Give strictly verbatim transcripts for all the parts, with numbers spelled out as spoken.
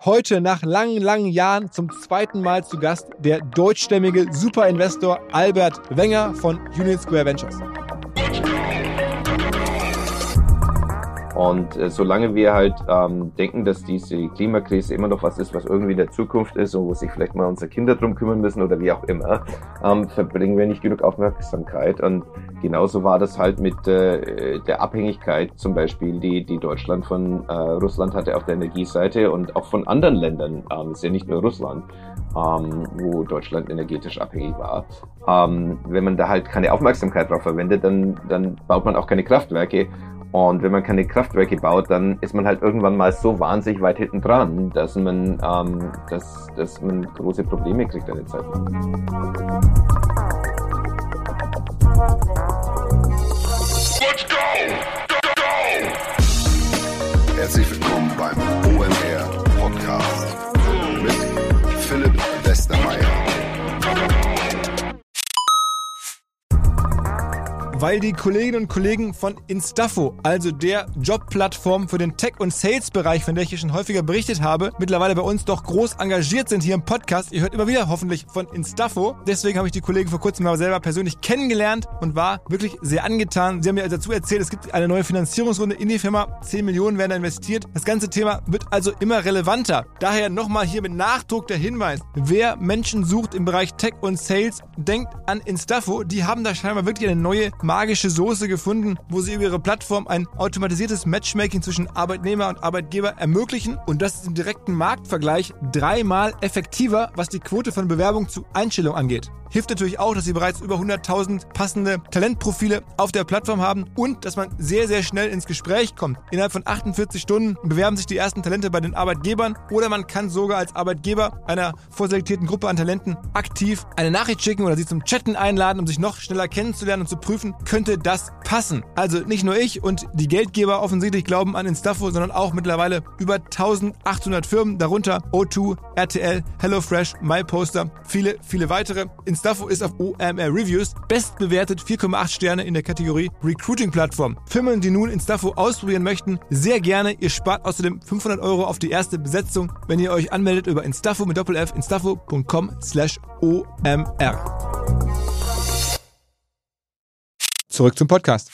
Heute nach langen, langen Jahren zum zweiten Mal zu Gast der deutschstämmige Superinvestor Albert Wenger von Union Square Ventures. Und äh, solange wir halt ähm, denken, dass diese Klimakrise immer noch was ist, was irgendwie in der Zukunft ist und wo sich vielleicht mal unsere Kinder drum kümmern müssen oder wie auch immer, ähm, verbringen wir nicht genug Aufmerksamkeit. Und genauso war das halt mit äh, der Abhängigkeit zum Beispiel, die, die Deutschland von äh, Russland hatte auf der Energieseite und auch von anderen Ländern. Ähm, es ist ja nicht nur Russland, ähm, wo Deutschland energetisch abhängig war. Ähm, wenn man da halt keine Aufmerksamkeit drauf verwendet, dann, dann baut man auch keine Kraftwerke. Und wenn man keine Kraftwerke baut, dann ist man halt irgendwann mal so wahnsinnig weit hinten dran, dass man, ähm, dass, dass man große Probleme kriegt an der Zeit. Let's go! Go, go! Herzlich willkommen beim O M R Podcast mit Philipp Westermeier. Weil die Kolleginnen und Kollegen von Instafo, also der Jobplattform für den Tech- und Sales-Bereich, von der ich hier schon häufiger berichtet habe, mittlerweile bei uns doch groß engagiert sind hier im Podcast. Ihr hört immer wieder hoffentlich von Instafo. Deswegen habe ich die Kollegen vor kurzem mal selber persönlich kennengelernt und war wirklich sehr angetan. Sie haben mir dazu erzählt, es gibt eine neue Finanzierungsrunde in die Firma. zehn Millionen werden da investiert. Das ganze Thema wird also immer relevanter. Daher nochmal hier mit Nachdruck der Hinweis. Wer Menschen sucht im Bereich Tech und Sales, denkt an Instafo. Die haben da scheinbar wirklich eine neue magische Soße gefunden, wo sie über ihre Plattform ein automatisiertes Matchmaking zwischen Arbeitnehmer und Arbeitgeber ermöglichen, und das ist im direkten Marktvergleich dreimal effektiver, was die Quote von Bewerbung zu Einstellung angeht. Hilft natürlich auch, dass sie bereits über hunderttausend passende Talentprofile auf der Plattform haben und dass man sehr, sehr schnell ins Gespräch kommt. Innerhalb von achtundvierzig Stunden bewerben sich die ersten Talente bei den Arbeitgebern, oder man kann sogar als Arbeitgeber einer vorselektierten Gruppe an Talenten aktiv eine Nachricht schicken oder sie zum Chatten einladen, um sich noch schneller kennenzulernen und zu prüfen, könnte das passen. Also nicht nur ich und die Geldgeber offensichtlich glauben an Instafo, sondern auch mittlerweile über eintausendachthundert Firmen, darunter O zwei, R T L, HelloFresh, MyPoster, viele, viele weitere. Instafo ist auf O M R Reviews bestbewertet, vier Komma acht Sterne in der Kategorie Recruiting-Plattform. Firmen, die nun Instafo ausprobieren möchten, sehr gerne. Ihr spart außerdem fünfhundert Euro auf die erste Besetzung, wenn ihr euch anmeldet über Instafo mit Doppel-F, instafo punkt com slash O M R. Zurück zum Podcast.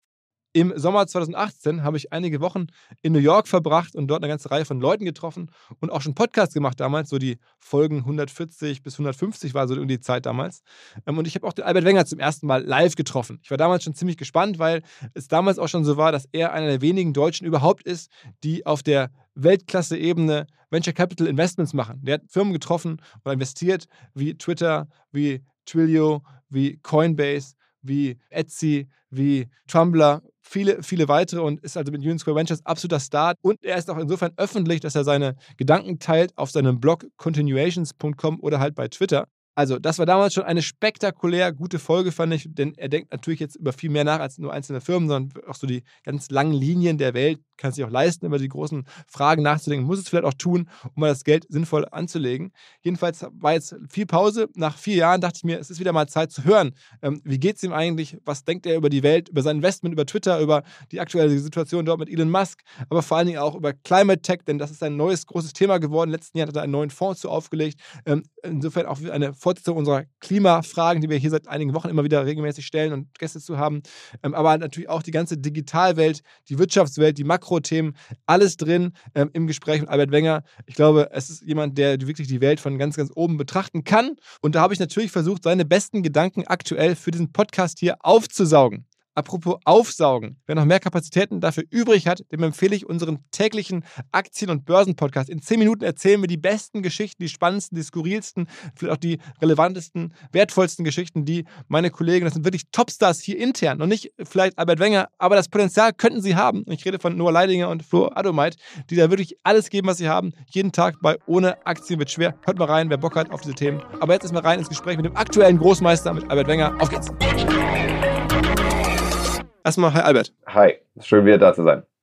Im Sommer zweitausendachtzehn habe ich einige Wochen in New York verbracht und dort eine ganze Reihe von Leuten getroffen und auch schon Podcasts gemacht damals, so die Folgen hundertvierzig bis hundertfünfzig war so um die Zeit damals. Und ich habe auch den Albert Wenger zum ersten Mal live getroffen. Ich war damals schon ziemlich gespannt, weil es damals auch schon so war, dass er einer der wenigen Deutschen überhaupt ist, die auf der Weltklasse-Ebene Venture Capital Investments machen. Der hat Firmen getroffen und investiert wie Twitter, wie Twilio, wie Coinbase, wie Etsy, wie Tumblr, viele, viele weitere, und ist also mit Union Square Ventures absoluter Start. Und er ist auch insofern öffentlich, dass er seine Gedanken teilt auf seinem Blog continuations punkt com oder halt bei Twitter. Also das war damals schon eine spektakulär gute Folge, fand ich, denn er denkt natürlich jetzt über viel mehr nach als nur einzelne Firmen, sondern auch so die ganz langen Linien der Welt, kann sich auch leisten, über die großen Fragen nachzudenken, muss es vielleicht auch tun, um mal das Geld sinnvoll anzulegen. Jedenfalls war jetzt viel Pause. Nach vier Jahren dachte ich mir, es ist wieder mal Zeit zu hören. Ähm, wie geht es ihm eigentlich? Was denkt er über die Welt, über sein Investment, über Twitter, über die aktuelle Situation dort mit Elon Musk, aber vor allen Dingen auch über Climate Tech, denn das ist ein neues, großes Thema geworden. Im letzten Jahr hat er einen neuen Fonds zu aufgelegt. Ähm, insofern auch eine Fortsetzung unserer Klimafragen, die wir hier seit einigen Wochen immer wieder regelmäßig stellen und Gäste zu haben. Ähm, aber natürlich auch die ganze Digitalwelt, die Wirtschaftswelt, die Makrothemen, alles drin ähm, im Gespräch mit Albert Wenger. Ich glaube, es ist jemand, der wirklich die Welt von ganz, ganz oben betrachten kann. Und da habe ich natürlich versucht, seine besten Gedanken aktuell für diesen Podcast hier aufzusaugen. Apropos Aufsaugen. Wer noch mehr Kapazitäten dafür übrig hat, dem empfehle ich unseren täglichen Aktien- und Börsen-Podcast. In zehn Minuten erzählen wir die besten Geschichten, die spannendsten, die skurrilsten, vielleicht auch die relevantesten, wertvollsten Geschichten, die meine Kollegen, das sind wirklich Topstars hier intern, noch nicht vielleicht Albert Wenger, aber das Potenzial könnten sie haben. Ich rede von Noah Leidinger und Flo Adomait, die da wirklich alles geben, was sie haben. Jeden Tag bei Ohne Aktien wird schwer. Hört mal rein, wer Bock hat auf diese Themen. Aber jetzt ist mal rein ins Gespräch mit dem aktuellen Großmeister, mit Albert Wenger. Auf geht's! Erstmal, hi Albert. Hi, schön wieder da zu sein.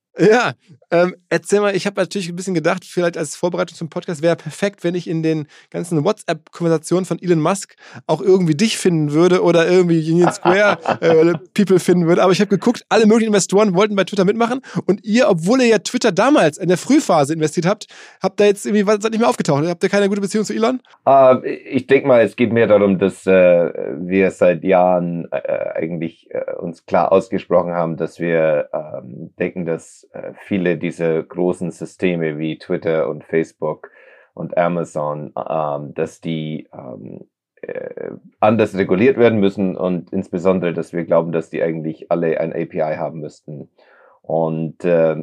Ja, ähm, erzähl mal, ich habe natürlich ein bisschen gedacht, vielleicht als Vorbereitung zum Podcast wäre perfekt, wenn ich in den ganzen WhatsApp-Konversationen von Elon Musk auch irgendwie dich finden würde oder irgendwie Union Square äh, People finden würde. Aber ich habe geguckt, alle möglichen Investoren wollten bei Twitter mitmachen und ihr, obwohl ihr ja Twitter damals in der Frühphase investiert habt, habt da jetzt irgendwie, seid nicht mehr aufgetaucht. Habt ihr keine gute Beziehung zu Elon? Uh, ich denke mal, es geht mehr darum, dass äh, wir seit Jahren äh, eigentlich äh, uns klar ausgesprochen haben, dass wir ähm, denken, dass äh, viele dieser großen Systeme wie Twitter und Facebook und Amazon, ähm, dass die ähm, äh, anders reguliert werden müssen und insbesondere, dass wir glauben, dass die eigentlich alle ein A P I haben müssten. Und äh,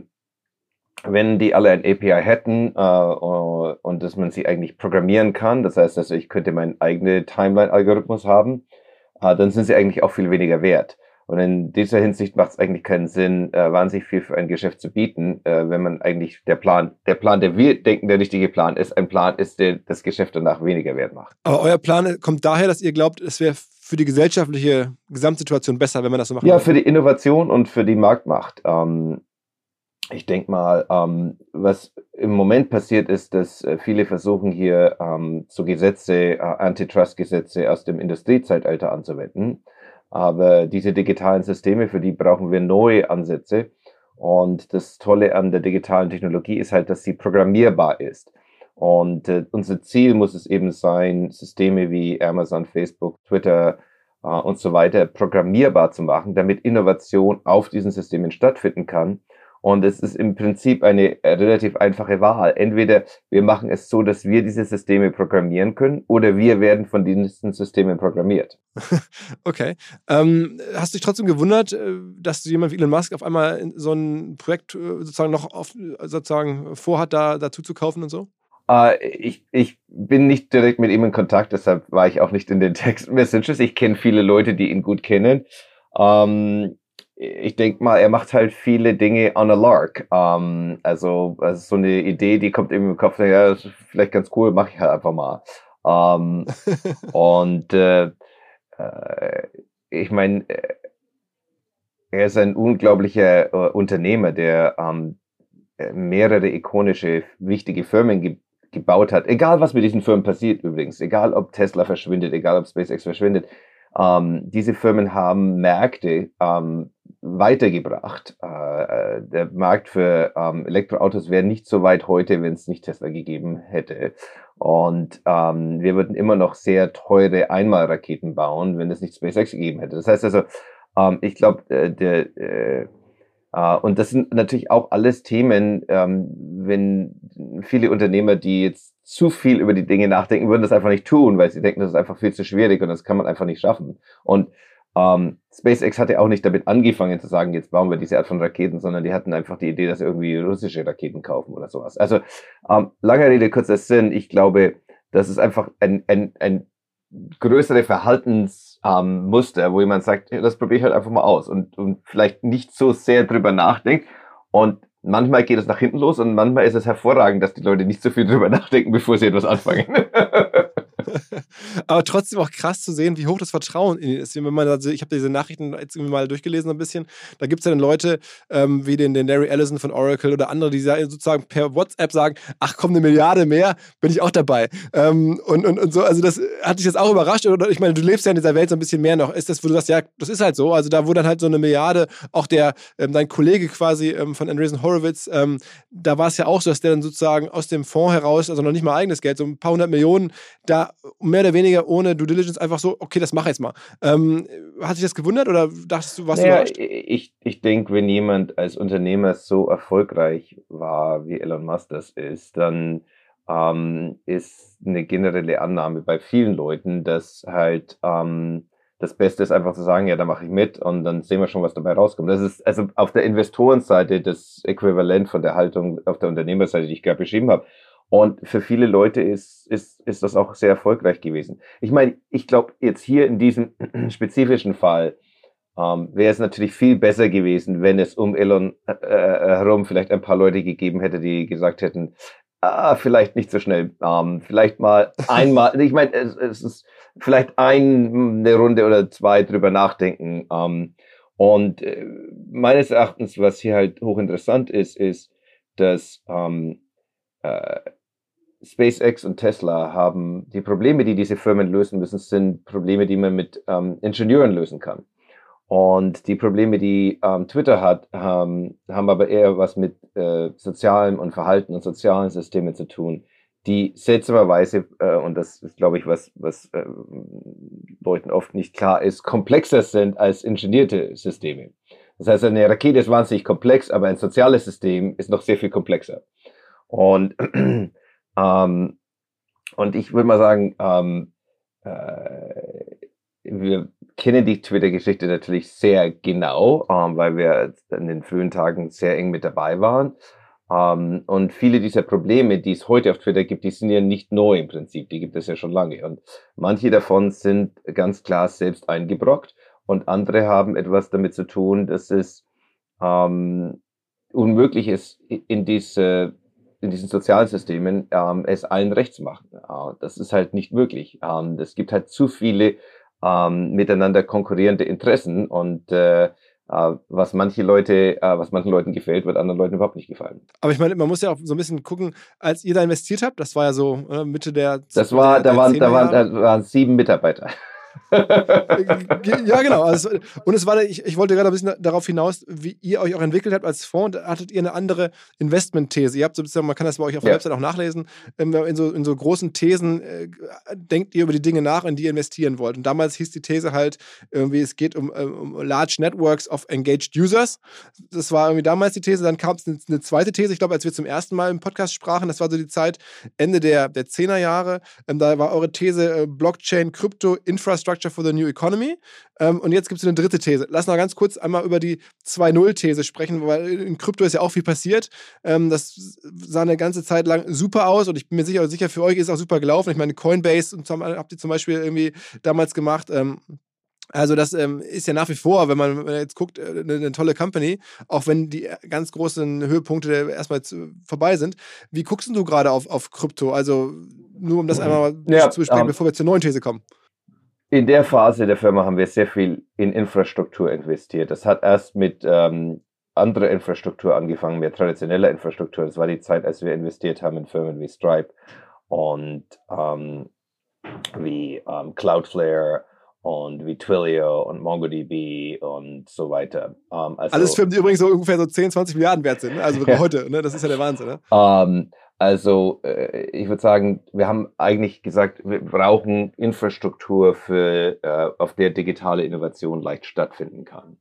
wenn die alle ein A P I hätten äh, und dass man sie eigentlich programmieren kann, das heißt, also ich könnte meinen eigenen Timeline-Algorithmus haben, äh, dann sind sie eigentlich auch viel weniger wert. Und in dieser Hinsicht macht es eigentlich keinen Sinn, äh, wahnsinnig viel für ein Geschäft zu bieten, äh, wenn man eigentlich der Plan, der Plan, der wir denken, der richtige Plan ist, ein Plan ist, der das Geschäft danach weniger wert macht. Aber euer Plan kommt daher, dass ihr glaubt, es wäre für die gesellschaftliche Gesamtsituation besser, wenn man das so macht? Ja, für die Innovation und für die Marktmacht. Ähm, Ich denke mal, ähm, was im Moment passiert ist, dass äh, viele versuchen hier ähm, so Gesetze, äh, Antitrust-Gesetze aus dem Industriezeitalter anzuwenden. Aber diese digitalen Systeme, für die brauchen wir neue Ansätze. Und das Tolle an der digitalen Technologie ist halt, dass sie programmierbar ist. Und äh, unser Ziel muss es eben sein, Systeme wie Amazon, Facebook, Twitter äh, und so weiter programmierbar zu machen, damit Innovation auf diesen Systemen stattfinden kann. Und es ist im Prinzip eine relativ einfache Wahl. Entweder wir machen es so, dass wir diese Systeme programmieren können, oder wir werden von diesen Systemen programmiert. Okay. Ähm, hast du dich trotzdem gewundert, dass jemand wie Elon Musk auf einmal so ein Projekt sozusagen noch auf, sozusagen vorhat, da dazu zu kaufen und so? Uh, ich, ich bin nicht direkt mit ihm in Kontakt, deshalb war ich auch nicht in den Text-Messages. Ich kenne viele Leute, die ihn gut kennen. Um, Ich denke mal, er macht halt viele Dinge on a lark. Um, also, also so eine Idee, die kommt ihm im Kopf, ja, das ist vielleicht ganz cool, mache ich halt einfach mal. Um, und äh, äh, ich meine, er ist ein unglaublicher äh, Unternehmer, der ähm, mehrere ikonische, wichtige Firmen ge- gebaut hat. Egal, was mit diesen Firmen passiert übrigens. Egal, ob Tesla verschwindet, egal, ob SpaceX verschwindet. Ähm, diese Firmen haben Märkte ähm, weitergebracht. Äh, der Markt für ähm, Elektroautos wäre nicht so weit heute, wenn es nicht Tesla gegeben hätte. Und ähm, wir würden immer noch sehr teure Einmalraketen bauen, wenn es nicht SpaceX gegeben hätte. Das heißt also, ähm, ich glaube, äh, der äh, Uh, und das sind natürlich auch alles Themen, ähm, wenn viele Unternehmer, die jetzt zu viel über die Dinge nachdenken, würden das einfach nicht tun, weil sie denken, das ist einfach viel zu schwierig und das kann man einfach nicht schaffen. Und ähm, SpaceX hatte auch nicht damit angefangen zu sagen, jetzt bauen wir diese Art von Raketen, sondern die hatten einfach die Idee, dass sie irgendwie russische Raketen kaufen oder sowas. Also ähm, lange Rede, kurzer Sinn, ich glaube, das ist einfach ein, ein, ein größere Verhaltensmuster, ähm, wo jemand sagt, ja, das probiere ich halt einfach mal aus und, und vielleicht nicht so sehr drüber nachdenkt. Und manchmal geht es nach hinten los und manchmal ist es hervorragend, dass die Leute nicht so viel drüber nachdenken, bevor sie etwas anfangen. Aber trotzdem auch krass zu sehen, wie hoch das Vertrauen in ihn ist. Wenn man, also ich habe diese Nachrichten jetzt irgendwie mal durchgelesen ein bisschen. Da gibt es ja dann Leute ähm, wie den, den Larry Ellison von Oracle oder andere, die sozusagen per WhatsApp sagen, ach komm, eine Milliarde mehr, bin ich auch dabei. Ähm, und, und, und so, also das hat dich jetzt auch überrascht. Oder ich meine, du lebst ja in dieser Welt so ein bisschen mehr noch. Ist das, wo du sagst, ja, das ist halt so. Also da, wo dann halt so eine Milliarde, auch der, ähm, dein Kollege quasi ähm, von Andreessen Horowitz, ähm, da war es ja auch so, dass der dann sozusagen aus dem Fonds heraus, also noch nicht mal eigenes Geld, so ein paar hundert Millionen, da mehr oder weniger ohne Due Diligence einfach so, okay, das mach jetzt mal. Ähm, hat dich das gewundert oder dachtest du, warst naja, du überrascht? Ich, ich denke, wenn jemand als Unternehmer so erfolgreich war, wie Elon Musk das ist, dann ähm, ist eine generelle Annahme bei vielen Leuten, dass halt ähm, das Beste ist einfach zu sagen, ja, da mache ich mit und dann sehen wir schon, was dabei rauskommt. Das ist also auf der Investorenseite das Äquivalent von der Haltung auf der Unternehmerseite, die ich gerade beschrieben habe. Und für viele Leute ist, ist, ist das auch sehr erfolgreich gewesen. Ich meine, ich glaube, jetzt hier in diesem spezifischen Fall ähm, wäre es natürlich viel besser gewesen, wenn es um Elon äh, herum vielleicht ein paar Leute gegeben hätte, die gesagt hätten, ah, vielleicht nicht so schnell, ähm, vielleicht mal einmal, ich meine, es, es ist vielleicht ein, eine Runde oder zwei drüber nachdenken. Ähm, Und äh, meines Erachtens, was hier halt hochinteressant ist, ist, dass ähm, äh, SpaceX und Tesla haben die Probleme, die diese Firmen lösen müssen, sind Probleme, die man mit ähm, Ingenieuren lösen kann. Und die Probleme, die ähm, Twitter hat, haben, haben aber eher was mit äh, sozialem und Verhalten und sozialen Systemen zu tun, die seltsamerweise, äh, und das ist, glaube ich, was, was äh, Leuten oft nicht klar ist, komplexer sind als ingenierte Systeme. Das heißt, eine Rakete ist wahnsinnig komplex, aber ein soziales System ist noch sehr viel komplexer. Und, ähm, und ich würde mal sagen, ähm, äh, wir kennen die Twitter-Geschichte natürlich sehr genau, ähm, weil wir in den frühen Tagen sehr eng mit dabei waren. Um, und viele dieser Probleme, die es heute auf Twitter gibt, die sind ja nicht neu im Prinzip, die gibt es ja schon lange. Und manche davon sind ganz klar selbst eingebrockt und andere haben etwas damit zu tun, dass es ähm, unmöglich ist, in, diese, in diesen sozialen Systemen ähm, es allen recht zu machen. Uh, das ist halt nicht möglich. Um, es gibt halt zu viele ähm, miteinander konkurrierende Interessen und äh, Uh, was manche Leute, uh, was manchen Leuten gefällt, wird anderen Leuten überhaupt nicht gefallen. Aber ich meine, man muss ja auch so ein bisschen gucken, als ihr da investiert habt, das war ja so äh, Mitte der Das war, der, da der waren, da waren, Jahre. da waren sieben Mitarbeiter. Ja, genau. Also, und es war, ich, ich wollte gerade ein bisschen darauf hinaus, wie ihr euch auch entwickelt habt als Fonds. Da hattet ihr eine andere Investmentthese. Ihr habt sozusagen, man kann das bei euch auf der Ja. Website auch nachlesen, in so, in so großen Thesen äh, denkt ihr über die Dinge nach, in die ihr investieren wollt. Und damals hieß die These halt irgendwie, es geht um, um Large Networks of Engaged Users. Das war irgendwie damals die These. Dann kam es eine, eine zweite These, ich glaube, als wir zum ersten Mal im Podcast sprachen, das war so die Zeit Ende der, der zehner Jahre. Ähm, da war eure These äh, Blockchain, Krypto, Infrastructure for the New Economy. Ähm, und jetzt gibt es eine dritte These. Lass mal ganz kurz einmal über die zwei Null These sprechen, weil in Krypto ist ja auch viel passiert. Ähm, das sah eine ganze Zeit lang super aus und ich bin mir sicher, sicher für euch ist es auch super gelaufen. Ich meine, Coinbase und habt ihr zum Beispiel irgendwie damals gemacht. Ähm, Also das ähm, ist ja nach wie vor, wenn man, wenn man jetzt guckt, eine, eine tolle Company, auch wenn die ganz großen Höhepunkte erstmal zu, vorbei sind. Wie guckst du gerade auf, auf Krypto? Also nur um das einmal Ja, zu besprechen, ähm, bevor wir zur neuen These kommen. In der Phase der Firma haben wir sehr viel in Infrastruktur investiert. Das hat erst mit ähm, anderer Infrastruktur angefangen, mehr traditioneller Infrastruktur. Das war die Zeit, als wir investiert haben in Firmen wie Stripe und ähm, wie ähm, Cloudflare und wie Twilio und MongoDB und so weiter. Ähm, also, Alles Firmen, die übrigens so ungefähr so zehn, zwanzig Milliarden wert sind, ne? Also Ja. heute, ne? Das ist ja der Wahnsinn. Ne? Ähm, also äh, ich würde sagen, wir haben eigentlich gesagt, wir brauchen Infrastruktur, für, äh, auf der digitale Innovation leicht stattfinden kann.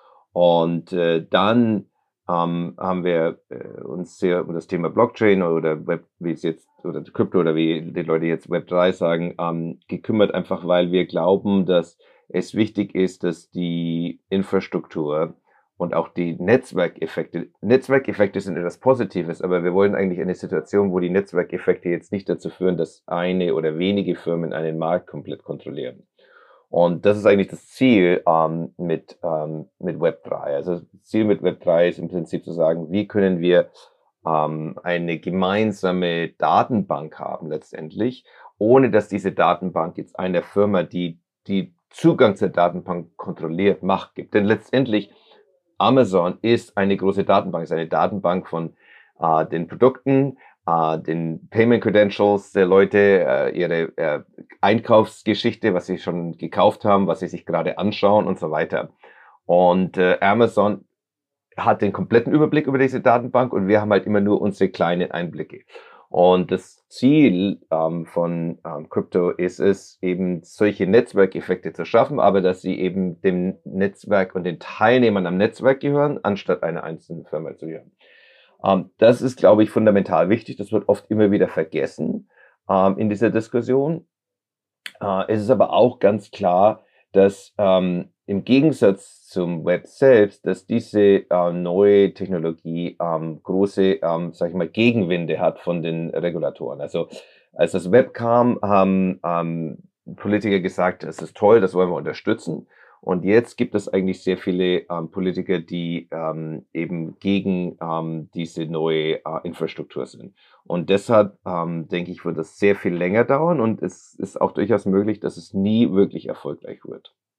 Und äh, dann ähm, haben wir äh, uns sehr um das Thema Blockchain oder Web, wie es jetzt, oder Krypto oder wie die Leute jetzt Web drei sagen, ähm, gekümmert, einfach weil wir glauben, dass es wichtig ist, dass die Infrastruktur und auch die Netzwerkeffekte, Netzwerkeffekte sind etwas Positives, aber wir wollen eigentlich eine Situation, wo die Netzwerkeffekte jetzt nicht dazu führen, dass eine oder wenige Firmen einen Markt komplett kontrollieren. Und das ist eigentlich das Ziel ähm, mit, ähm, mit Web drei. Also das Ziel mit Web drei ist im Prinzip zu sagen, wie können wir ähm, eine gemeinsame Datenbank haben letztendlich, ohne dass diese Datenbank jetzt einer Firma, die die Zugang zur Datenbank kontrolliert, Macht gibt. Denn letztendlich Amazon ist eine große Datenbank, ist eine Datenbank von äh, den Produkten, äh, den Payment Credentials der Leute, äh, ihre äh, Einkaufsgeschichte, was sie schon gekauft haben, was sie sich gerade anschauen und so weiter. Und äh, Amazon hat den kompletten Überblick über diese Datenbank und wir haben halt immer nur unsere kleinen Einblicke. Und das Ziel ähm, von ähm, Krypto ist es, eben solche Netzwerkeffekte zu schaffen, aber dass sie eben dem Netzwerk und den Teilnehmern am Netzwerk gehören, anstatt einer einzelnen Firma zu gehören. Ähm, das ist, glaube ich, fundamental wichtig. Das wird oft immer wieder vergessen ähm, in dieser Diskussion. Äh, es ist aber auch ganz klar, dass ähm, im Gegensatz zum Web selbst, dass diese äh, neue Technologie ähm, große, ähm, sag ich mal, Gegenwinde hat von den Regulatoren. Also als das Web kam, haben ähm, Politiker gesagt, es ist toll, das wollen wir unterstützen. Und jetzt gibt es eigentlich sehr viele ähm, Politiker, die ähm, eben gegen ähm, diese neue äh, Infrastruktur sind. Und deshalb, ähm, denke ich, wird das sehr viel länger dauern und es ist auch durchaus möglich, dass es nie wirklich erfolgreich wird.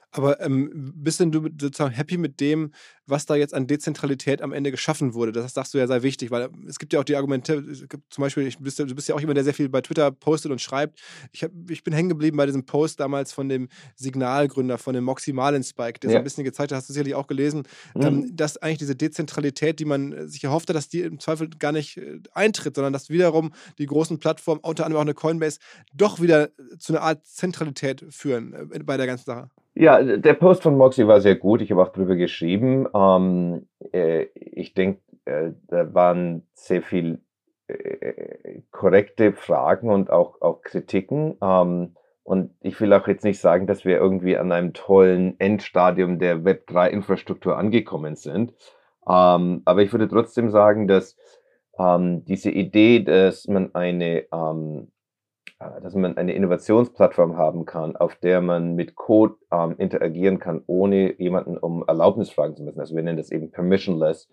Aber ähm, bist denn du sozusagen happy mit dem, was da jetzt an Dezentralität am Ende geschaffen wurde? Das sagst du ja sehr wichtig, weil es gibt ja auch die Argumente, es gibt zum Beispiel, ich, bist, ja- du bist ja auch jemand, der sehr viel bei Twitter postet und schreibt. Ich, hab, ich bin hängen geblieben bei diesem Post damals von dem Signalgründer, von dem Moxie Marlinspike, der so ein Ja. bisschen gezeigt hat, hast du sicherlich auch gelesen, Mhm. ähm, dass eigentlich diese Dezentralität, die man äh, sich erhofft hat, dass die im Zweifel gar nicht äh, eintritt, sondern dass wiederum die großen Plattformen, unter anderem auch eine Coinbase, doch wieder äh, zu einer Art Zentralität führen äh, bei der ganzen Sache. Ja, der Post von Moxie war sehr gut. Ich habe auch drüber geschrieben. Ähm, äh, ich denke, äh, da waren sehr viel äh, korrekte Fragen und auch, auch Kritiken. Ähm, und ich will auch jetzt nicht sagen, dass wir irgendwie an einem tollen Endstadium der Web drei Infrastruktur angekommen sind. Ähm, aber ich würde trotzdem sagen, dass ähm, diese Idee, dass man eine ähm, äh, dass man eine Innovationsplattform haben kann, auf der man mit Code ähm, interagieren kann, ohne jemanden um Erlaubnis fragen zu müssen. Also wir nennen das eben permissionless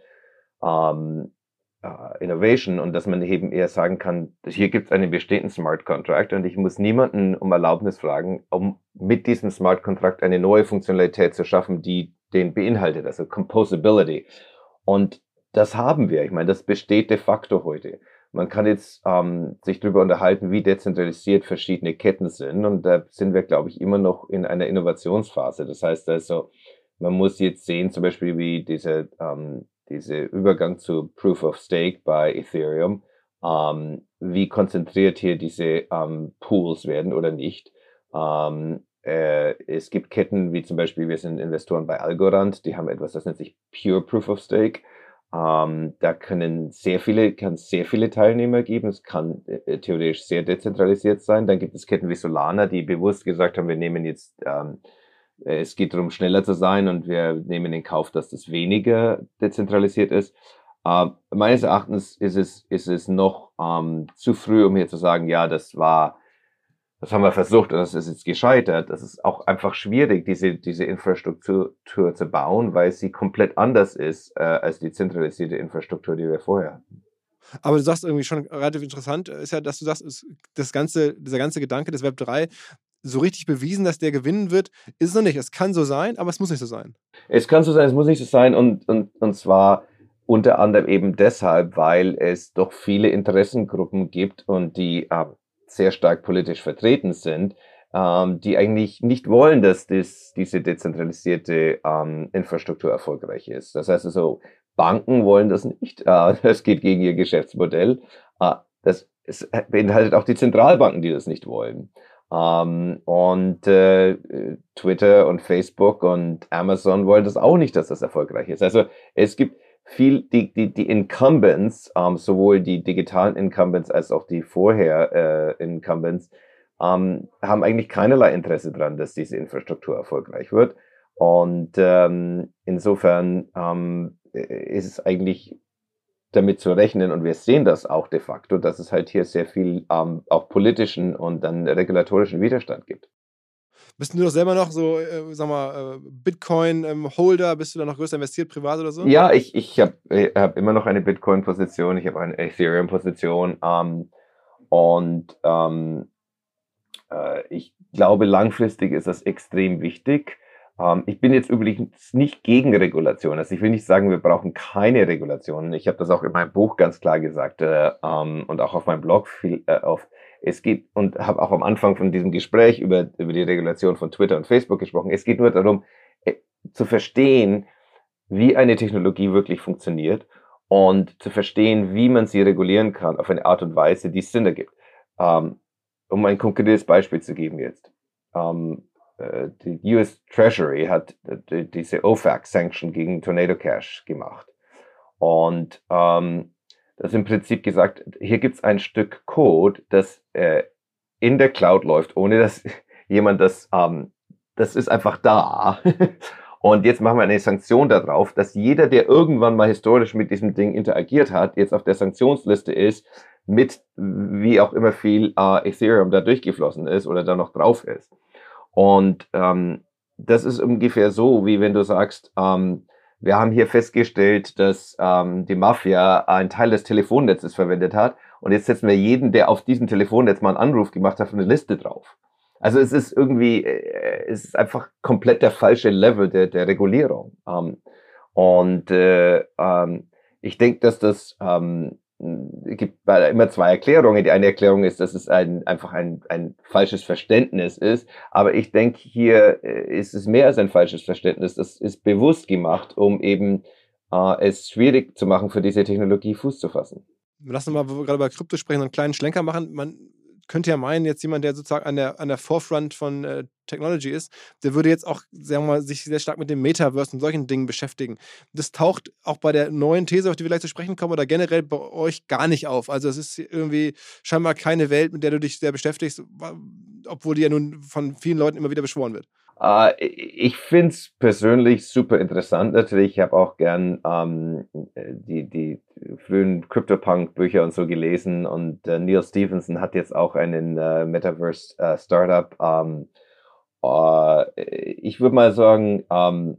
ähm, äh, Innovation, und dass man eben eher sagen kann, hier gibt es einen bestehenden Smart Contract und ich muss niemanden um Erlaubnis fragen, um mit diesem Smart Contract eine neue Funktionalität zu schaffen, die den beinhaltet, also Composability. Und das haben wir. Ich meine, das besteht de facto heute. Man kann jetzt ähm, sich darüber unterhalten, wie dezentralisiert verschiedene Ketten sind. Und da sind wir, glaube ich, immer noch in einer Innovationsphase. Das heißt also, man muss jetzt sehen, zum Beispiel wie diese, ähm, diese Übergang zu Proof of Stake bei Ethereum, ähm, wie konzentriert hier diese ähm, Pools werden oder nicht. Ähm, äh, es gibt Ketten, wie zum Beispiel, wir sind Investoren bei Algorand, die haben etwas, das nennt sich Pure Proof of Stake. Ähm, da können sehr viele, kann sehr viele Teilnehmer geben. Es kann äh, theoretisch sehr dezentralisiert sein. Dann gibt es Ketten wie Solana, die bewusst gesagt haben, wir nehmen jetzt, ähm, es geht darum, schneller zu sein und wir nehmen in Kauf, dass das weniger dezentralisiert ist. Äh, meines Erachtens ist es, ist es noch ähm, zu früh, um hier zu sagen, ja, das war Das haben wir versucht und das ist jetzt gescheitert. Das ist auch einfach schwierig, diese, diese Infrastruktur zu bauen, weil sie komplett anders ist äh, als die zentralisierte Infrastruktur, die wir vorher hatten. Aber du sagst irgendwie schon relativ interessant, ist ja, dass du sagst, ist das ganze, dieser ganze Gedanke des Web drei so richtig bewiesen, dass der gewinnen wird, ist es noch nicht. Es kann so sein, aber es muss nicht so sein. Es kann so sein, es muss nicht so sein, und, und, und zwar unter anderem eben deshalb, weil es doch viele Interessengruppen gibt und die äh, sehr stark politisch vertreten sind, ähm, die eigentlich nicht wollen, dass das, diese dezentralisierte ähm, Infrastruktur erfolgreich ist. Das heißt also, Banken wollen das nicht. Äh, das geht gegen ihr Geschäftsmodell. Äh, das es beinhaltet auch die Zentralbanken, die das nicht wollen. Ähm, und äh, Twitter und Facebook und Amazon wollen das auch nicht, dass das erfolgreich ist. Also es gibt viel, die, die, die Incumbents, ähm, sowohl die digitalen Incumbents als auch die vorher äh, Incumbents, ähm, haben eigentlich keinerlei Interesse daran, dass diese Infrastruktur erfolgreich wird. Und ähm, insofern ähm, ist es eigentlich damit zu rechnen, und wir sehen das auch de facto, dass es halt hier sehr viel ähm, auch politischen und dann regulatorischen Widerstand gibt. Bist du doch selber noch so, äh, sag mal, äh, Bitcoin-Holder? Ähm, Bist du da noch größer investiert, privat oder so? Ja, ich, ich habe hab immer noch eine Bitcoin-Position, ich habe eine Ethereum-Position ähm, und ähm, äh, ich glaube, langfristig ist das extrem wichtig. Ähm, ich bin jetzt übrigens nicht gegen Regulation. Also ich will nicht sagen, wir brauchen keine Regulation. Ich habe das auch in meinem Buch ganz klar gesagt äh, ähm, und auch auf meinem Blog viel äh, auf. Es geht, und habe auch am Anfang von diesem Gespräch über, über die Regulation von Twitter und Facebook gesprochen. Es geht nur darum, äh, zu verstehen, wie eine Technologie wirklich funktioniert und zu verstehen, wie man sie regulieren kann auf eine Art und Weise, die Sinn ergibt. Ähm, um ein konkretes Beispiel zu geben jetzt. Ähm, äh, die U S Treasury hat äh, diese O FAC-Sanction gegen Tornado Cash gemacht. Und ähm, das im Prinzip gesagt, hier gibt es ein Stück Code, das äh, in der Cloud läuft, ohne dass jemand das, ähm, das ist einfach da. Und jetzt machen wir eine Sanktion darauf, dass jeder, der irgendwann mal historisch mit diesem Ding interagiert hat, jetzt auf der Sanktionsliste ist, mit wie auch immer viel äh, Ethereum da durchgeflossen ist oder da noch drauf ist. Und ähm, das ist ungefähr so, wie wenn du sagst, ähm, wir haben hier festgestellt, dass ähm, die Mafia einen Teil des Telefonnetzes verwendet hat, und jetzt setzen wir jeden, der auf diesem Telefonnetz mal einen Anruf gemacht hat, auf eine Liste drauf. Also es ist irgendwie, äh, es ist einfach komplett der falsche Level der, der Regulierung. Ähm, und äh, ähm, ich denke, dass das ähm, es gibt immer zwei Erklärungen. Die eine Erklärung ist, dass es ein, einfach ein, ein falsches Verständnis ist. Aber ich denke, hier äh, ist es mehr als ein falsches Verständnis. Das ist bewusst gemacht, um eben äh, es schwierig zu machen, für diese Technologie Fuß zu fassen. Lass uns mal, wo wir gerade über Krypto sprechen, einen kleinen Schlenker machen. Man könnte ja meinen, jetzt jemand, der sozusagen an der, an der Forefront von äh, Technology ist, der würde jetzt auch, sagen wir mal, sich sehr stark mit dem Metaverse und solchen Dingen beschäftigen. Das taucht auch bei der neuen These, auf die wir gleich zu sprechen kommen, oder generell bei euch gar nicht auf. Also es ist irgendwie scheinbar keine Welt, mit der du dich sehr beschäftigst, obwohl die ja nun von vielen Leuten immer wieder beschworen wird. Uh, ich finde es persönlich super interessant. Natürlich, ich habe auch gern ähm, die, die frühen CryptoPunk-Bücher und so gelesen. Und äh, Neil Stephenson hat jetzt auch einen äh, Metaverse-Startup. Äh, ähm, uh, ich würde mal sagen, ähm,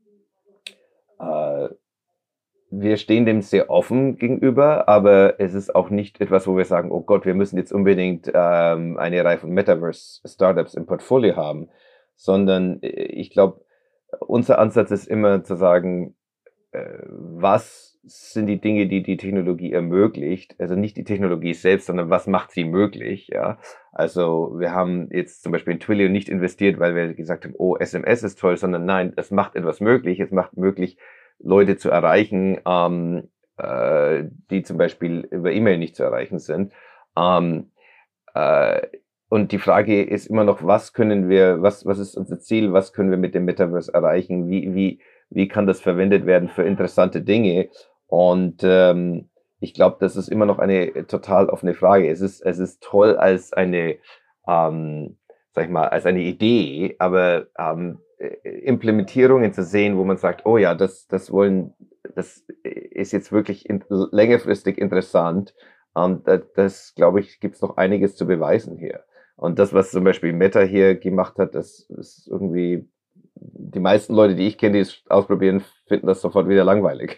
äh, wir stehen dem sehr offen gegenüber, aber es ist auch nicht etwas, wo wir sagen, oh Gott, wir müssen jetzt unbedingt ähm, eine Reihe von Metaverse-Startups im Portfolio haben. Sondern ich glaube, unser Ansatz ist immer zu sagen, äh, was sind die Dinge, die die Technologie ermöglicht? Also nicht die Technologie selbst, sondern was macht sie möglich? Ja, also wir haben jetzt zum Beispiel in Twilio nicht investiert, weil wir gesagt haben, oh, S M S ist toll, sondern nein, es macht etwas möglich. Es macht möglich, Leute zu erreichen, ähm, äh, die zum Beispiel über E-Mail nicht zu erreichen sind. Ähm, äh, Und die Frage ist immer noch, was können wir, was, was ist unser Ziel, was können wir mit dem Metaverse erreichen, wie, wie, wie kann das verwendet werden für interessante Dinge? Und ähm, ich glaube, das ist immer noch eine total offene Frage. Es ist, es ist toll als eine, ähm, sag ich mal, als eine Idee, aber ähm, Implementierungen zu sehen, wo man sagt, oh ja, das, das wollen, das ist jetzt wirklich in, längerfristig interessant. Und das, das glaube ich, gibt es noch einiges zu beweisen hier. Und das, was zum Beispiel Meta hier gemacht hat, das ist irgendwie, die meisten Leute, die ich kenne, die es ausprobieren, finden das sofort wieder langweilig.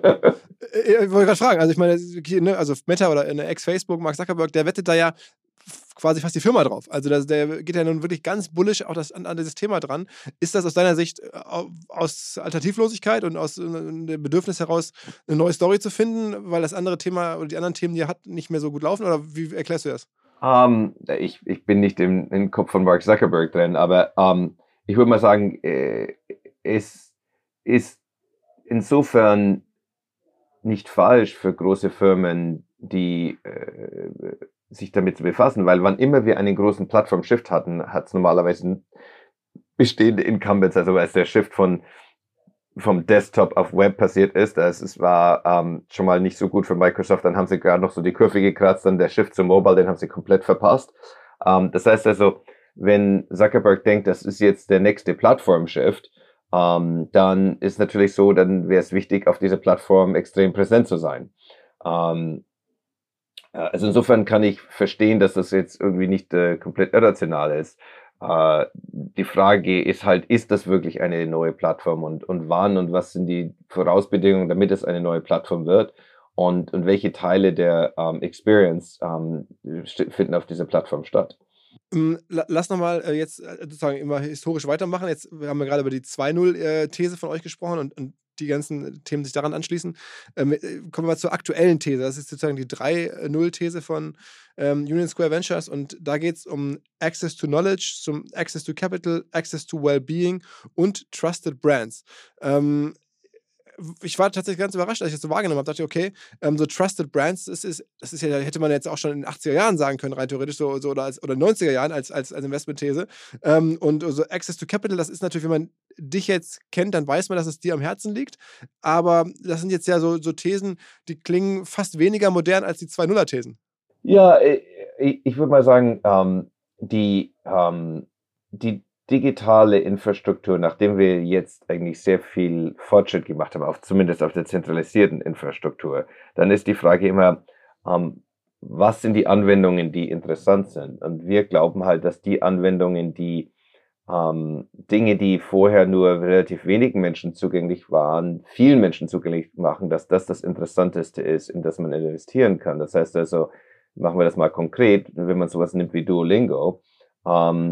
Ich wollte gerade fragen, also ich meine, also Meta oder eine Ex-Facebook, Mark Zuckerberg, der wettet da ja quasi fast die Firma drauf. Also das, der geht ja nun wirklich ganz bullisch auch das, an, an dieses Thema dran. Ist das aus deiner Sicht aus Alternativlosigkeit und aus dem Bedürfnis heraus, eine neue Story zu finden, weil das andere Thema oder die anderen Themen, die er hat, nicht mehr so gut laufen? Oder wie erklärst du das? Um, ich, ich bin nicht im, im Kopf von Mark Zuckerberg drin, aber um, ich würde mal sagen, äh, es ist insofern nicht falsch für große Firmen, die äh, sich damit zu befassen, weil wann immer wir einen großen Plattform-Shift hatten, hat es normalerweise bestehende Incumbents, also als der Shift von vom Desktop auf Web passiert ist. Das es war ähm, schon mal nicht so gut für Microsoft. Dann haben sie gerade noch so die Kurve gekratzt, dann der Shift zu Mobile, den haben sie komplett verpasst. Ähm, das heißt also, wenn Zuckerberg denkt, das ist jetzt der nächste Plattform-Shift, ähm, dann ist natürlich so, dann wäre es wichtig, auf dieser Plattform extrem präsent zu sein. Ähm, also insofern kann ich verstehen, dass das jetzt irgendwie nicht äh, komplett irrational ist. Uh, die Frage ist halt, ist das wirklich eine neue Plattform und, und wann und was sind die Vorausbedingungen, damit es eine neue Plattform wird und, und welche Teile der um, Experience um, finden auf dieser Plattform statt? Lass nochmal äh, jetzt sozusagen immer historisch weitermachen. Jetzt wir haben ja gerade über die zwei null-These von euch gesprochen und, und die ganzen Themen sich daran anschließen. Ähm, kommen wir mal zur aktuellen These. Das ist sozusagen die drei null-These von ähm, Union Square Ventures und da geht es um Access to Knowledge, zum Access to Capital, Access to Wellbeing und Trusted Brands. Ähm, ich war tatsächlich ganz überrascht, als ich das so wahrgenommen habe. Dachte ich, okay, ähm, so Trusted Brands, das ist, das ist ja, hätte man jetzt auch schon in den achtziger Jahren sagen können, rein theoretisch, so, so oder, als, oder neunziger Jahren als, als, als Investmentthese. Ähm, und so Access to Capital, das ist natürlich, wenn man dich jetzt kennt, dann weiß man, dass es dir am Herzen liegt. Aber das sind jetzt ja so, so Thesen, die klingen fast weniger modern als die zwei nuller-Thesen. Ja, ich, ich würde mal sagen, ähm, die, ähm, die digitale Infrastruktur, nachdem wir jetzt eigentlich sehr viel Fortschritt gemacht haben, auf, zumindest auf der zentralisierten Infrastruktur, dann ist die Frage immer, ähm, was sind die Anwendungen, die interessant sind? Und wir glauben halt, dass die Anwendungen, die ähm, Dinge, die vorher nur relativ wenigen Menschen zugänglich waren, vielen Menschen zugänglich machen, dass das das Interessanteste ist, in das man investieren kann. Das heißt also, machen wir das mal konkret, wenn man sowas nimmt wie Duolingo, ähm,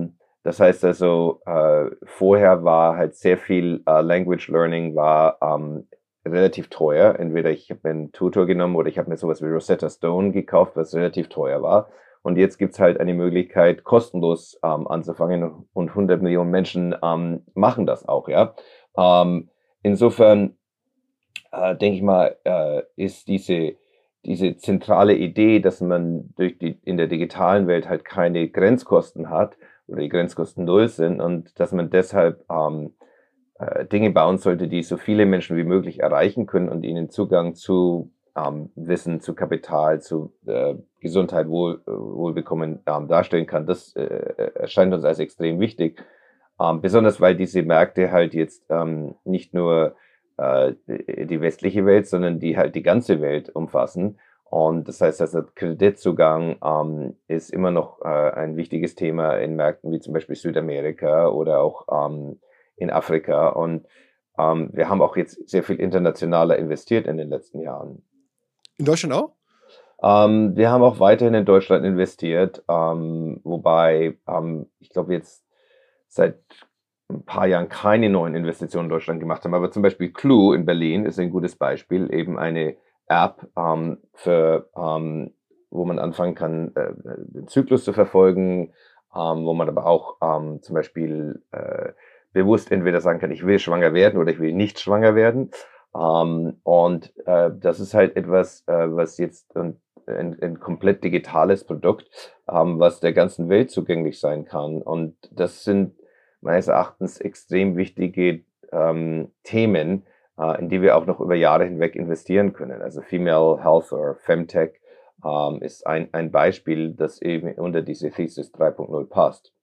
Das heißt also, äh, vorher war halt sehr viel äh, Language Learning war ähm, relativ teuer. Entweder ich habe mir einen Tutor genommen oder ich habe mir sowas wie Rosetta Stone gekauft, was relativ teuer war. Und jetzt gibt's halt eine Möglichkeit, kostenlos ähm, anzufangen, und hundert Millionen Menschen ähm, machen das auch, ja. Ähm, insofern äh, denke ich mal, äh, ist diese diese zentrale Idee, dass man durch die in der digitalen Welt halt keine Grenzkosten hat oder die Grenzkosten null sind und dass man deshalb ähm, äh, Dinge bauen sollte, die so viele Menschen wie möglich erreichen können und ihnen Zugang zu ähm, Wissen, zu Kapital, zu äh, Gesundheit, Wohl, äh, Wohlbekommen ähm, darstellen kann. Das äh, erscheint uns als extrem wichtig, ähm, besonders weil diese Märkte halt jetzt ähm, nicht nur äh, die westliche Welt, sondern die halt die ganze Welt umfassen. Und das heißt, also Kreditzugang ähm, ist immer noch äh, ein wichtiges Thema in Märkten wie zum Beispiel Südamerika oder auch ähm, in Afrika. Und ähm, wir haben auch jetzt sehr viel internationaler investiert in den letzten Jahren. In Deutschland auch? Ähm, wir haben auch weiterhin in Deutschland investiert, ähm, wobei ähm, ich glaube jetzt seit ein paar Jahren keine neuen Investitionen in Deutschland gemacht haben. Aber zum Beispiel Clue in Berlin ist ein gutes Beispiel, eben eine App, ähm, für, ähm, wo man anfangen kann, äh, den Zyklus zu verfolgen, ähm, wo man aber auch ähm, zum Beispiel äh, bewusst entweder sagen kann, ich will schwanger werden oder ich will nicht schwanger werden. Ähm, und äh, das ist halt etwas, äh, was jetzt ein, ein, ein komplett digitales Produkt, ähm, was der ganzen Welt zugänglich sein kann. Und das sind meines Erachtens extrem wichtige ähm, Themen, äh, in die wir auch noch über Jahre hinweg investieren können. Also Female Health oder Femtech ähm, ist ein, ein Beispiel, das eben unter diese Thesis drei Punkt null passt.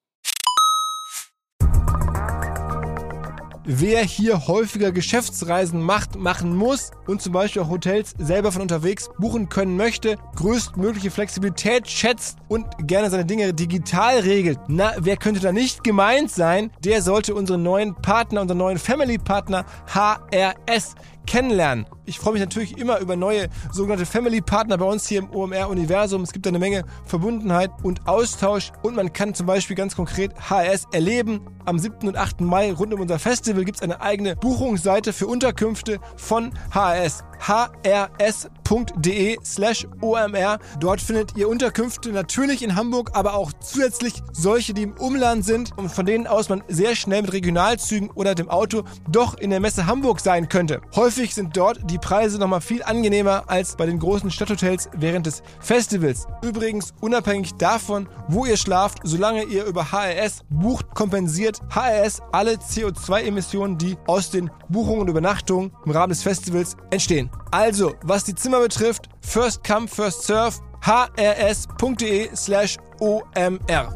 Wer hier häufiger Geschäftsreisen macht, machen muss und zum Beispiel auch Hotels selber von unterwegs buchen können möchte, größtmögliche Flexibilität schätzt und gerne seine Dinge digital regelt, na, wer könnte da nicht gemeint sein? Der sollte unseren neuen Partner, unseren neuen Family-Partner H R S kennenlernen. Ich freue mich natürlich immer über neue sogenannte Family-Partner bei uns hier im O M R-Universum. Es gibt eine Menge Verbundenheit und Austausch und man kann zum Beispiel ganz konkret H R S erleben. Am siebten und achten Mai rund um unser Festival gibt es eine eigene Buchungsseite für Unterkünfte von H R S. h r s punkt d e slash o m r. Dort findet ihr Unterkünfte natürlich in Hamburg, aber auch zusätzlich solche, die im Umland sind und von denen aus man sehr schnell mit Regionalzügen oder dem Auto doch in der Messe Hamburg sein könnte. Häufig sind dort die Preise nochmal viel angenehmer als bei den großen Stadthotels während des Festivals. Übrigens, unabhängig davon, wo ihr schlaft, solange ihr über H R S bucht, kompensiert H R S alle C O zwei Emissionen, die aus den Buchungen und Übernachtungen im Rahmen des Festivals entstehen. Also, was die Zimmer betrifft, first come, first serve, h r s punkt d e slash o m r.